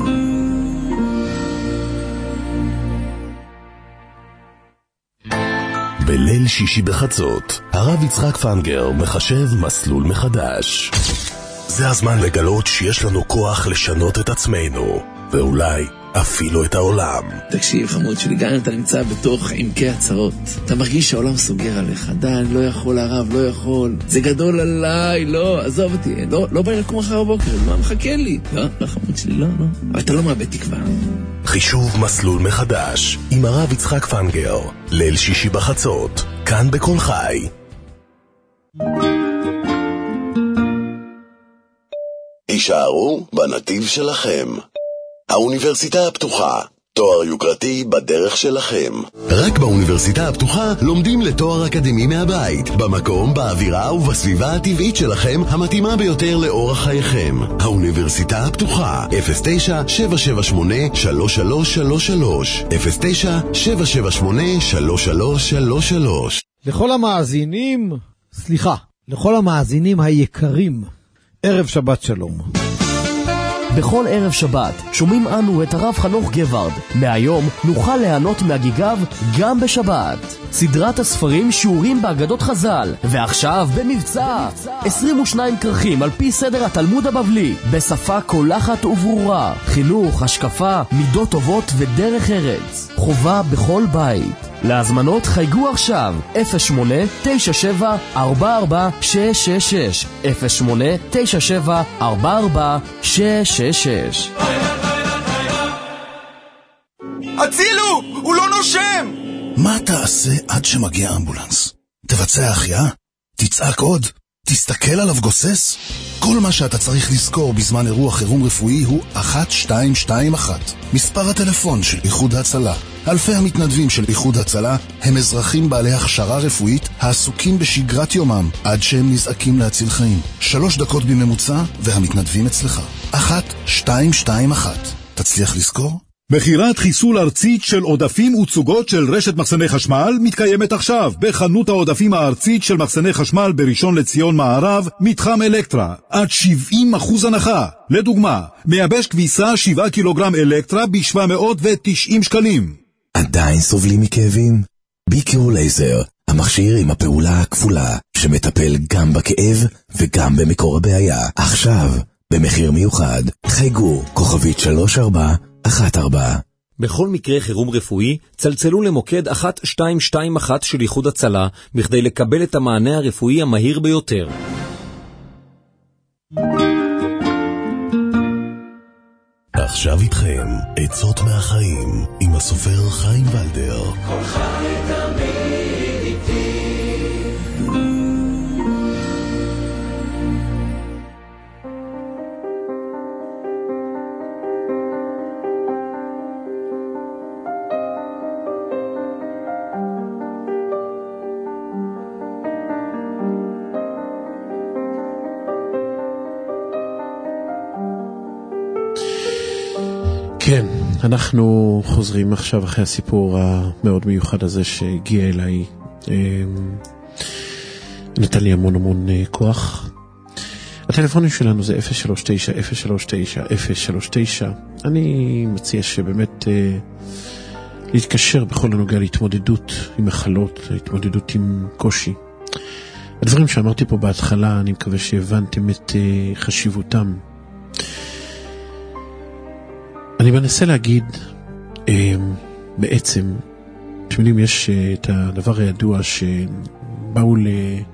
בליל שישי בחצות, הרב יצחק פנגר מחשב מסלול מחדש. זה הזמן לגלות שיש לנו כוח לשנות את עצמנו. ואולי אפילו את העולם.
תקשיב חמוד שלי, גם אם אתה נמצא בתוך עמקי הצרות, אתה מרגיש שהעולם סוגר עליך, די, אני לא יכול הרב, לא יכול, זה גדול עליי, לא, עזוב אותי, לא, לא בא לי לקום אחר הבוקר, מה מחכה לי? לא, לא חמוד שלי, לא, לא, אבל אתה לא מאבד תקווה.
חישוב מסלול מחדש עם הרב יצחק פנגר, ליל שישי בחצות, כאן בכל חי.
הישארו בנתיב שלכם. האוניברסיטה הפתוחה, תואר יוקרתי בדרך שלכם. רק באוניברסיטה הפתוחה לומדים לתואר אקדמי מהבית, במקום, באווירה ובסביבה הטבעית שלכם, המתאימה ביותר לאורח חייכם. האוניברסיטה הפתוחה, אפס תשע שבע שבע שמונה שלוש שלוש שלוש שלוש, אפס תשע שבע שבע שמונה שלוש שלוש שלוש שלוש.
לכל המאזינים, סליחה, לכל המאזינים היקרים, ערב שבת שלום.
בכל ערב שבת שומעים אנו את הרב חנוך גברד. מהיום נוכל ליהנות מהגיגיו גם בשבת. סדרת הספרים שיעורים באגדות חז"ל, ועכשיו במבצע עשרים ושניים כרכים על פי סדר התלמוד הבבלי, בשפה קולחת וברורה, חינוך, השקפה, מידות טובות ודרך ארץ, חובה בכל בית. להזמנות חייגו עכשיו אפס שמונה תשע שבע ארבע ארבע שש שש שש, אפס שמונה תשע שבע ארבע ארבע שש שש שש.
הצילו! הוא לא נושם!
מה תעשה עד שמגיע אמבולנס? תבצע החייאה? תצעק עוד? תסתכל עליו גוסס? כל מה שאתה צריך לזכור בזמן אירוע חירום רפואי הוא אחת שתיים שתיים אחת. מספר הטלפון של איחוד הצלה. אלפי המתנדבים של איחוד הצלה הם אזרחים בעלי הכשרה רפואית העסוקים בשגרת יומם עד שהם נזעקים להציל חיים. שלוש דקות בממוצע והמתנדבים אצלך. אחת שתיים שתיים אחת. תצליח לזכור?
מכירת חיסול ארצית של עודפים וצוגות של רשת מחסני חשמל מתקיימת עכשיו בחנות העודפים הארצית של מחסני חשמל בראשון לציון מערב, מתחם אלקטרה, עד שבעים אחוז הנחה. לדוגמה, מייבש כביסה שבעה קילוגרם אלקטרה ב-שבע מאות ותשעים שקלים.
עדיין סובלים מכאבים? ביקרו לייזר, המכשיר עם הפעולה הכפולה, שמטפל גם בכאב וגם במקור הבעיה. עכשיו, במחיר מיוחד, חייגו כוכבית שלוש ארבע אחת ארבע.
בכל מקרה חירום רפואי, צלצלו למוקד אחת שתיים שתיים אחת של איחוד הצלה, בכדי לקבל את המענה הרפואי המהיר ביותר.
עכשיו איתכם, עצות מהחיים, עם הסופר חיים ולדר.
כל חי תמיד איתי.
כן, אנחנו חוזרים עכשיו אחרי הסיפור המאוד מיוחד הזה שהגיע אליי. נתן לי המון המון כוח. הטלפונים שלנו זה אפס שלוש תשע אפס שלוש תשע אפס שלוש תשע. אני מציע שבאמת להתקשר בכל הנוגע להתמודדות עם מחלות, להתמודדות עם קושי. הדברים שאמרתי פה בהתחלה, אני מקווה שהבנתם את חשיבותם. אני מנסה להגיד, בעצם, אתם יודעים, יש את הדבר הידוע שבאו ל...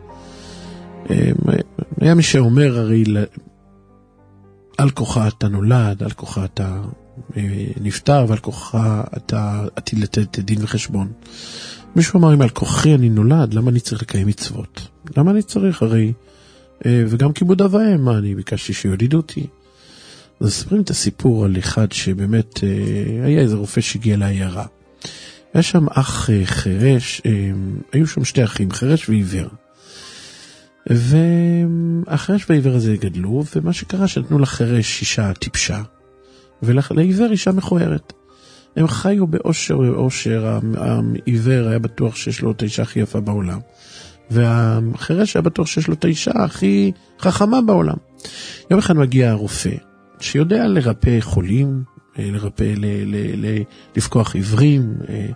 היה מי שאומר, הרי על כוחה אתה נולד, על כוחה אתה נפטר, ועל כוחה אתה עתיד לתת דין וחשבון. מישהו אמר, אם על כוחי אני נולד, למה אני צריך לקיים מצוות? למה אני צריך? הרי, וגם כיבוד אב ואם, מה, אני ביקשתי שיולידו אותי. אז ספרים את הסיפור על אחד שבאמת אה, היה איזה רופא שהגיע לעיירה. היה שם אח אה, חרש, אה, היו שם שתי אחים, חרש ועיוור. והחרש והעיוור הזה גדלו, ומה שקרה שנתנו לחרש אישה טיפשה, ולעיוור אישה מכוערת. הם חיו באושר ובאושר, העיוור היה בטוח שיש לו את האישה הכי יפה בעולם, והחרש היה בטוח שיש לו את האישה הכי חכמה בעולם. יום אחד מגיע הרופא, שיודע לרפא חולים, לרפא, ל, ל, ל, לפקוח עיוורים,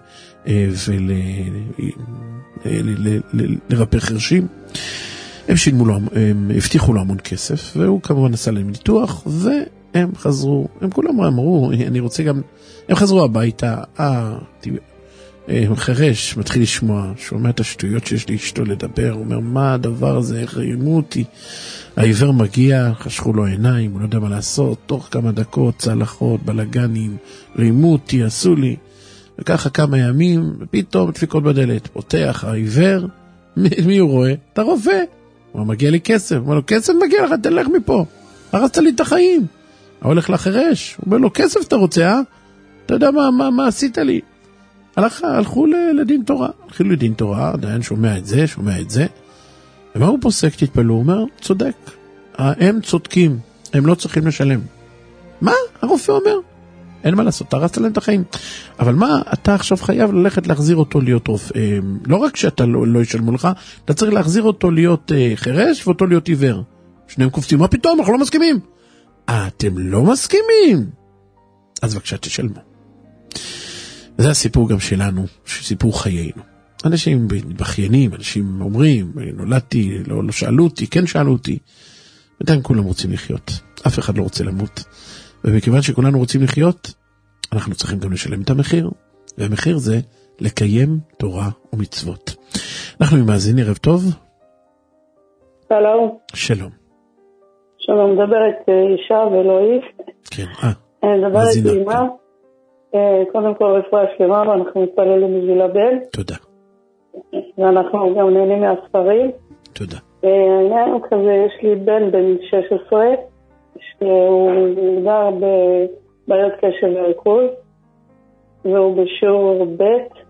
ולרפא חרשים. הם שילמו לו, הם הבטיחו לו המון כסף, והוא כמובן עשה להם ניתוח, הם חזרו, הם כולם אמרו, אני רוצה גם, הם חזרו הביתה, אה, חרש, מתחיל לשמוע, שומע את השטויות שיש לאשתו לדבר, הוא אומר, מה הדבר הזה, איך רימו אותי? העיוור מגיע, חשכו לו עיניים, הוא לא יודע מה לעשות, תוך כמה דקות, צלחות, בלגנים, רימו אותי, עשו לי, וככה כמה ימים, ופתאום דפיקות בדלת, פותח העיוור, מי, מי הוא רואה? אתה רופא. הוא מגיע לי כסף, הוא אומר לו, כסף מגיע לך, תלך מפה, הרסת לי את החיים. הוא הולך לחרש, הוא אומר לו, כסף אתה רוצה, אה? אתה יודע מה, מה, מה עשית לי? הלך, הלכו לדין תורה, הלכו לדין תורה, דיין שומע את זה, שומע את זה, ומה הוא פוסק, תתפלו, הוא אומר, צודק, הם צודקים, הם לא צריכים לשלם. מה? הרופא אומר, אין מה לעשות, תרסת להם את החיים. אבל מה, אתה עכשיו חייב ללכת להחזיר אותו להיות רופא, לא רק שאתה לא, לא ישלמו לך, אתה צריך להחזיר אותו להיות אה, חרש ואותו להיות עיוור. שניהם קופצים, מה פתאום, אנחנו לא מסכימים. אה, אתם לא מסכימים? אז בבקשה תשלמו. וזה הסיפור גם שלנו, סיפור חיינו. אנשים מתבחיינים, אנשים אומרים, נולדתי, לא, לא שאלו אותי, כן שאלו אותי. בינתיים כולם רוצים לחיות. אף אחד לא רוצה למות. ומכיוון שכולנו רוצים לחיות, אנחנו צריכים גם לשלם את המחיר. והמחיר זה לקיים תורה ומצוות. אנחנו ממאזין, ערב טוב.
שלום.
שלום.
שלום, מדברת אישה ואלוהי.
כן, אה.
מדברת אימה. קודם כל רפואה שלמה, ואנחנו מתפללים בשביל הבן.
תודה.
ואנחנו גם נהנים מהספרים.
תודה.
העניין הוא כזה, יש לי בן בן שש עשרה, שהוא מוגדר בבעיות קשב וריכוז, והוא בשיעור ב',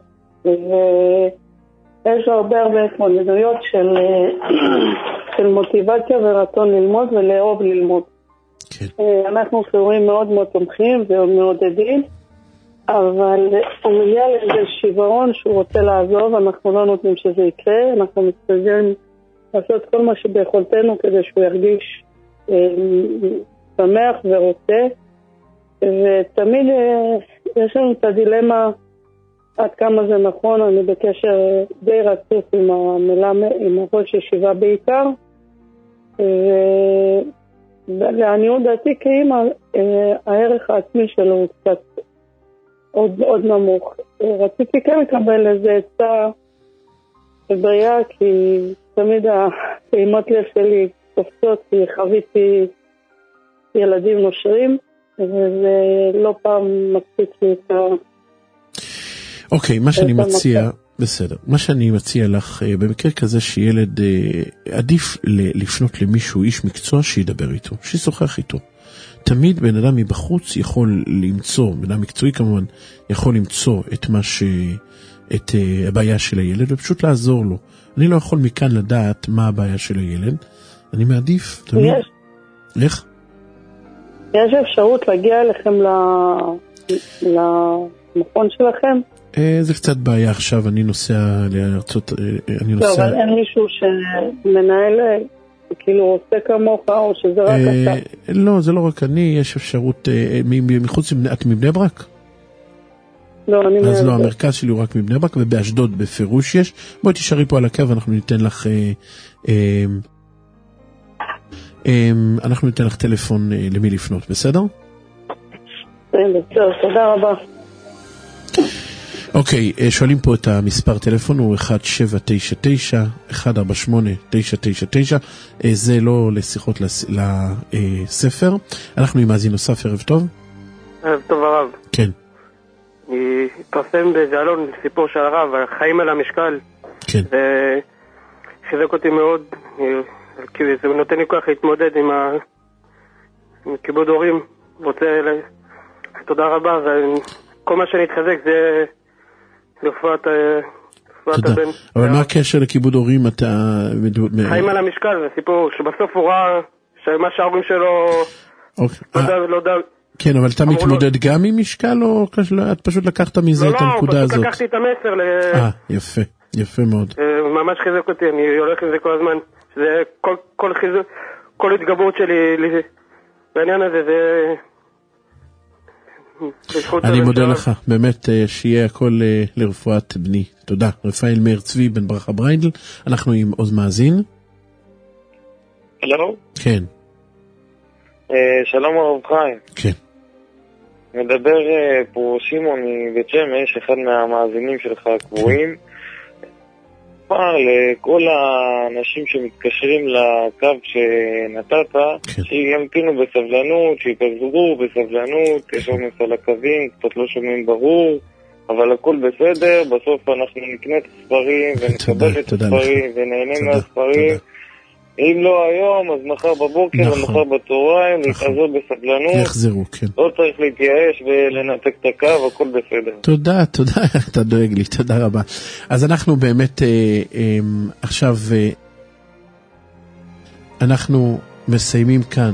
ויש לו הרבה הרבה התמודדויות של, של מוטיבציה ורצון ללמוד ולאהוב ללמוד.
כן.
אנחנו חיורים מאוד מאוד תומכים ומעודדים, אבל הוא מגיע לאיזה שיוורון שהוא רוצה לעזוב, אנחנו לא נותנים שזה יקרה, אנחנו מסתגלים לעשות כל מה שביכולתנו כדי שהוא ירגיש שמח ורוצה, ותמיד יש לנו את הדילמה עד כמה זה נכון. אני בקשר די רצוף עם המלמד, עם הראש ישיבה בעיקר, ולעניות דעתי כאמא הערך העצמי שלו הוא קצת עוד, עוד נמוך. רציתי כן לקבל איזה עצה בריאה, כי תמיד הפעימות לב שלי קופצות, כי חוויתי ילדים נושרים, וזה לא פעם מקפיץ לי את ה...
אוקיי, מה שאני מציע, בסדר, מה שאני מציע לך, במקרה כזה שילד, עדיף לפנות למישהו, איש מקצוע, שידבר איתו, שישוחח איתו. תמיד בן אדם מבחוץ יכול למצוא, בן אדם מקצועי כמובן, יכול למצוא את מה ש... את הבעיה של הילד, ופשוט לעזור לו. אני לא יכול מכאן לדעת מה הבעיה של הילד, אני מעדיף, תמיד.
יש.
איך?
יש אפשרות להגיע אליכם למכון שלכם?
זה קצת בעיה עכשיו, אני נוסע לארצות, אני נוסע...
לא, אבל אין מישהו שמנהל, כאילו עושה כמוך, או שזה רק אתה?
לא, זה לא רק אני, יש אפשרות, מחוץ, את מבני ברק?
לא, אני
אז לא, המרכז שלי הוא רק מבני ברק, ובאשדוד בפירוש יש. בואי תשארי פה על הקו, אנחנו ניתן לך... אנחנו ניתן לך טלפון למי לפנות, בסדר?
בסדר, תודה רבה.
אוקיי, שואלים פה את המספר טלפון, הוא אחת שבע תשע תשע אחת ארבע שמונה תשע תשע תשע, זה לא לשיחות לספר. אנחנו עם מאזין נוסף, ערב טוב.
ערב טוב הרב.
כן.
התפרסם בזעלון סיפור של הרב, החיים על המשקל.
כן.
וחיזק אותי מאוד, כי זה נותן לי כוח להתמודד עם, ה... עם כיבוד הורים. רוצה ל... תודה רבה, וכל מה שאני אתחזק זה לפרט, לפרט הבן.
אבל מה הקשר לכיבוד הורים? אתה...
חיים על המשקל, זה סיפור שבסוף הוא ראה שמה שההורים שלו לא יודע, לא יודע.
כן, אבל אתה מתמודד גם עם משקל, או את פשוט לקחת מזה את הנקודה הזאת?
לא, לא, פשוט לקחתי את המסר.
אה, יפה, יפה מאוד.
ממש חיזק אותי, אני הולך עם זה כל הזמן. שזה כל חיזוק, כל התגברות שלי בעניין הזה, זה...
אני מודה לך, באמת שיהיה הכל לרפואת בני. תודה. רפאל מאיר צבי בן ברכה בריידל, אנחנו עם עוז מאזין.
הלו?
כן.
שלום הרב חיים.
כן.
מדבר פה שמעון מבית שמש, אחד מהמאזינים שלך הקבועים. פער לכל האנשים שמתקשרים לקו שנתת, שימתינו בסבלנות, שיתעזרו בסבלנות, יש עומס על הקווים, קצת לא שומעים ברור, אבל הכל בסדר, בסוף אנחנו נקנה את הספרים ונקבל את הספרים ונהנה מהספרים. אם לא היום, אז מחר בבוקר ומחר בצהריים, להתעזר בסבלנות.
יחזרו, כן.
לא צריך להתייאש ולנתק את הקו, הכל בסדר.
תודה, תודה, אתה דואג לי, תודה רבה. אז אנחנו באמת, אה, אה, עכשיו, אה, אנחנו מסיימים כאן.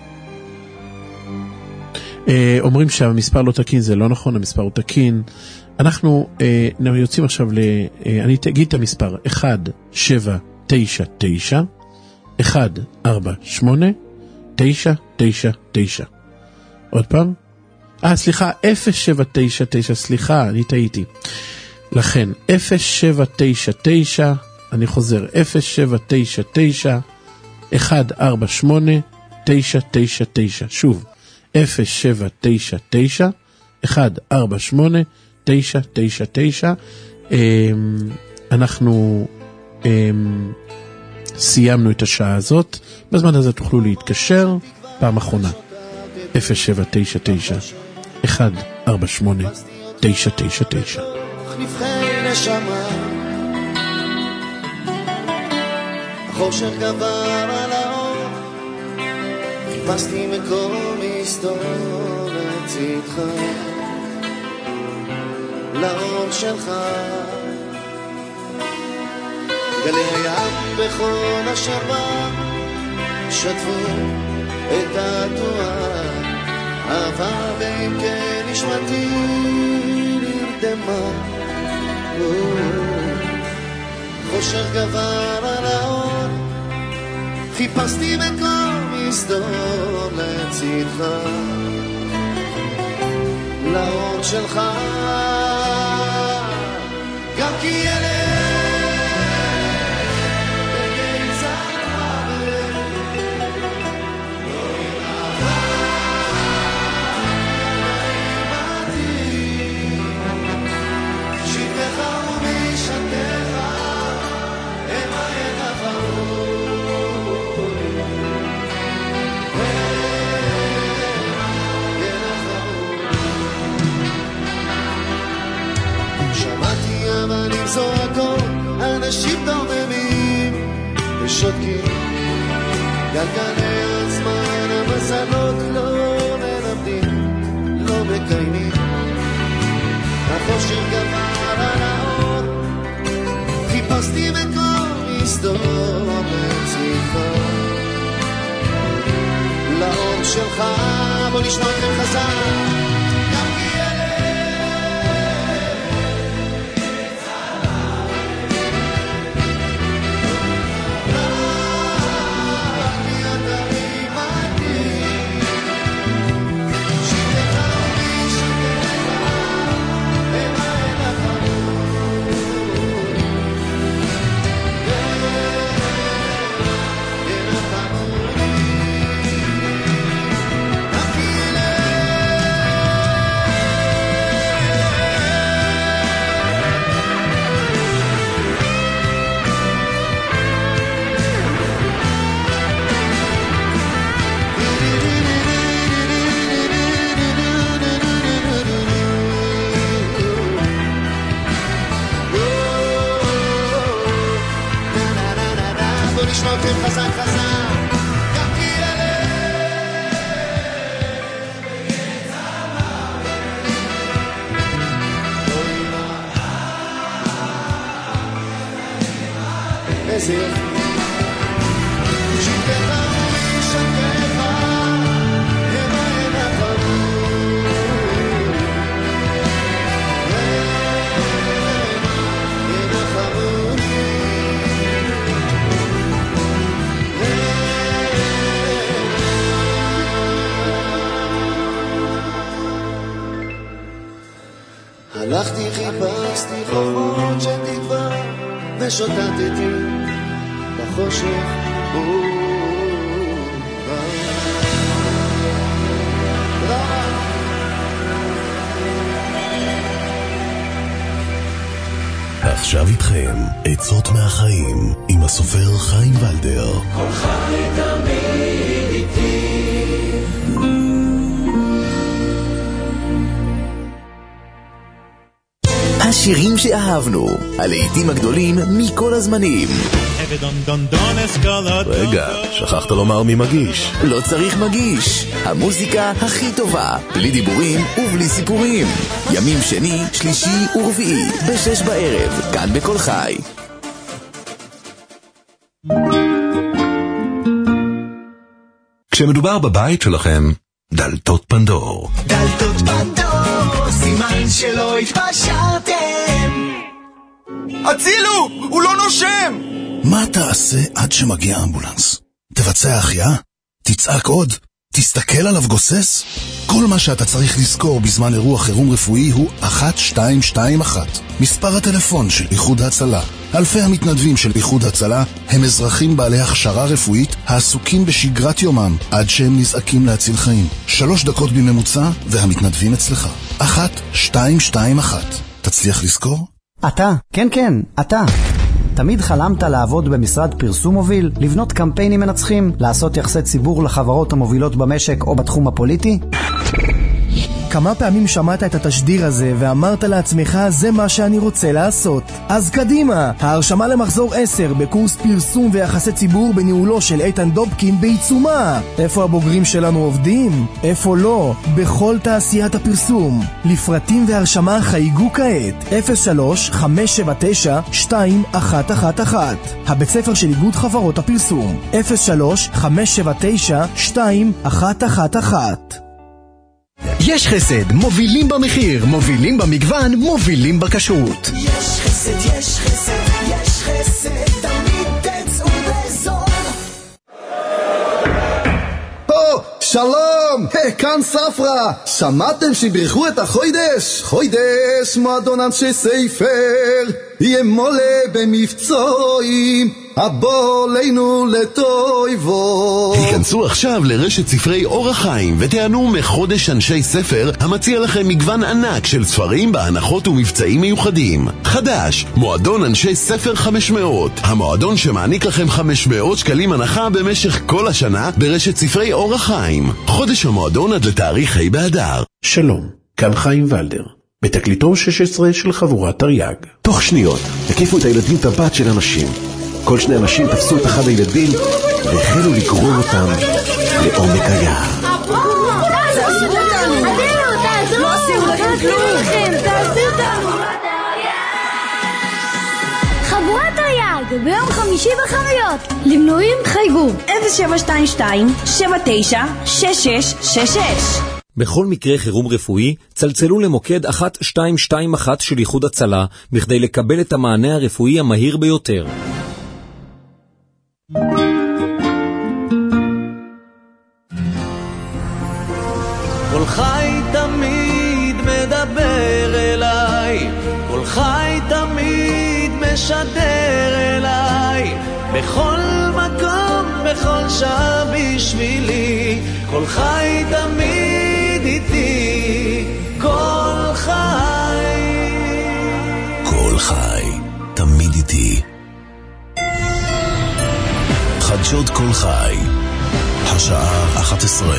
אה, אומרים שהמספר לא תקין, זה לא נכון, המספר הוא תקין. אנחנו אה, יוצאים עכשיו, ל, אה, אני תגיד את המספר, אחד שבע תשע תשע, אחד ארבע שמונה תשע תשע תשע. עוד פעם? אה, סליחה, אפס שבע תשע תשע, סליחה, אני טעיתי. לכן, אפס שבע תשע תשע, אני חוזר, אפס שבע תשע תשע, אחד ארבע שמונה תשע תשע תשע. שוב, אפס שבע תשע תשע, אחד ארבע שמונה תשע תשע תשע. אנחנו סיימנו את השעה הזאת. בזמן הזה תוכלו להתקשר פעם אחרונה. אפס שבע תשע תשע, אחד ארבע שמונה תשע תשע תשע.
נבחי נשמה, החושך גבר על האור, חיפשתי מקום מסתור לצדך, לאור שלך. גלי הים בכל אשר בא שטפו את התואר, אהבה ואם כן נשמתי נרדמה. חושך גבר על האור, חיפשתי מקום מסתור לצדך, לאור שלך. גם כי ילד זועקות, אנשים דוממים ושותקים, גלגלי הזמן המזלות לא מלמדים, לא מקיימים. החושך גבר על האור, חיפשתי מקום מסתור לצדך, לאור שלך. בוא נשמע אתכם חזק. הלכתי חיפשתי חופות של תקווה ושוטטתי בחושך ובא.
ועכשיו איתכם, עצות מהחיים, עם הסופר חיים ולדר.
כל חי תמיד איתי.
השירים שאהבנו, הלהיטים הגדולים מכל הזמנים.
רגע, שכחת לומר מי מגיש.
לא צריך מגיש, המוזיקה הכי טובה, בלי דיבורים ובלי סיפורים. ימים שני, שלישי ורביעי, בשש בערב, כאן בכל חי.
כשמדובר בבית שלכם, דלתות פנדור.
דלתות פנדור, סימן שלא התפשרתם.
הצילו! הוא לא נושם!
מה תעשה עד שמגיע אמבולנס? תבצע החייאה? תצעק עוד? תסתכל עליו גוסס? כל מה שאתה צריך לזכור בזמן אירוע חירום רפואי הוא אחת שתיים שתיים אחת. מספר הטלפון של איחוד ההצלה. אלפי המתנדבים של איחוד ההצלה הם אזרחים בעלי הכשרה רפואית העסוקים בשגרת יומם עד שהם נזעקים להציל חיים. שלוש דקות בממוצע והמתנדבים אצלך. אחת שתיים שתיים אחת. תצליח לזכור?
אתה, כן כן, אתה. תמיד חלמת לעבוד במשרד פרסום מוביל, לבנות קמפיינים מנצחים, לעשות יחסי ציבור לחברות המובילות במשק או בתחום הפוליטי?
כמה פעמים שמעת את התשדיר הזה ואמרת לעצמך זה מה שאני רוצה לעשות? אז קדימה, ההרשמה למחזור עשר בקורס פרסום ויחסי ציבור בניהולו של איתן דובקין בעיצומה. איפה הבוגרים שלנו עובדים? איפה לא? בכל תעשיית הפרסום. לפרטים והרשמה חייגו כעת אפס שלוש חמש שבע תשע שתיים אחת אחת אחת. הבית ספר של איגוד חברות הפרסום אפס שלוש חמש שבע תשע שתיים אחת אחת אחת.
יש חסד, מובילים במחיר, מובילים במגוון, מובילים בכשרות.
יש חסד, יש חסד, יש חסד, תמיד תצאו בזול.
או, שלום, כאן ספרה. שמעתם שברכו את החוידש? חוידש, מועדון אנשי ספר, יהיה מולה במבצועים, הבוא לנו לטויבו.
היכנסו עכשיו לרשת ספרי אור החיים ותענו מחודש אנשי ספר המציע לכם מגוון ענק של ספרים בהנחות ומבצעים מיוחדים. חדש, מועדון אנשי ספר חמש מאות, המועדון שמעניק לכם חמש מאות שקלים הנחה במשך כל השנה ברשת ספרי אור החיים. חודש המועדון עד לתאריך ה' באדר.
שלום, כאן חיים ולדר, בתקליטו שש עשרה של חבורת תרי"ג.
תוך שניות הקיפו את הילדים טבעת של אנשים. כל שני אנשים תפסו את אחד הילדים והחלו לגרור אותם לעומק היער.
תעזבו אותנו! תעזבו! לא עשינו לכם! תעזבו אותנו! חבורת תרי"ג ביום חמישי בחנויות. למנויים חייגו אפס שבע שתיים שתיים שבע תשע שש שש שש שש.
בכל מקרה חירום רפואי, צלצלו למוקד אחת שתיים שתיים אחת של איחוד הצלה בכדי לקבל את המענה הרפואי המהיר ביותר.
כל חי תמיד מדבר אליי, כל חי תמיד משדר אליי, בכל מקום, בכל שעה בשבילי, כל חי תמיד איתי, כל חי.
כל חי תמיד איתי. חדשות כל חי, השעה אחת עשרה.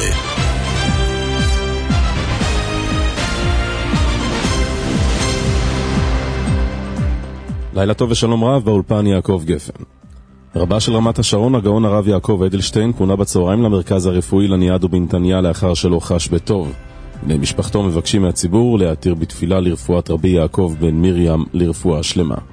לילה טוב ושלום רב, באולפן יעקב גפן. רבה של רמת השרון, הגאון הרב יעקב אדלשטיין, פונה בצהריים למרכז הרפואי לניאדו בנתניה לאחר שלא חש בטוב. בני משפחתו מבקשים מהציבור להתיר בתפילה לרפואת רבי יעקב בן מרים לרפואה שלמה.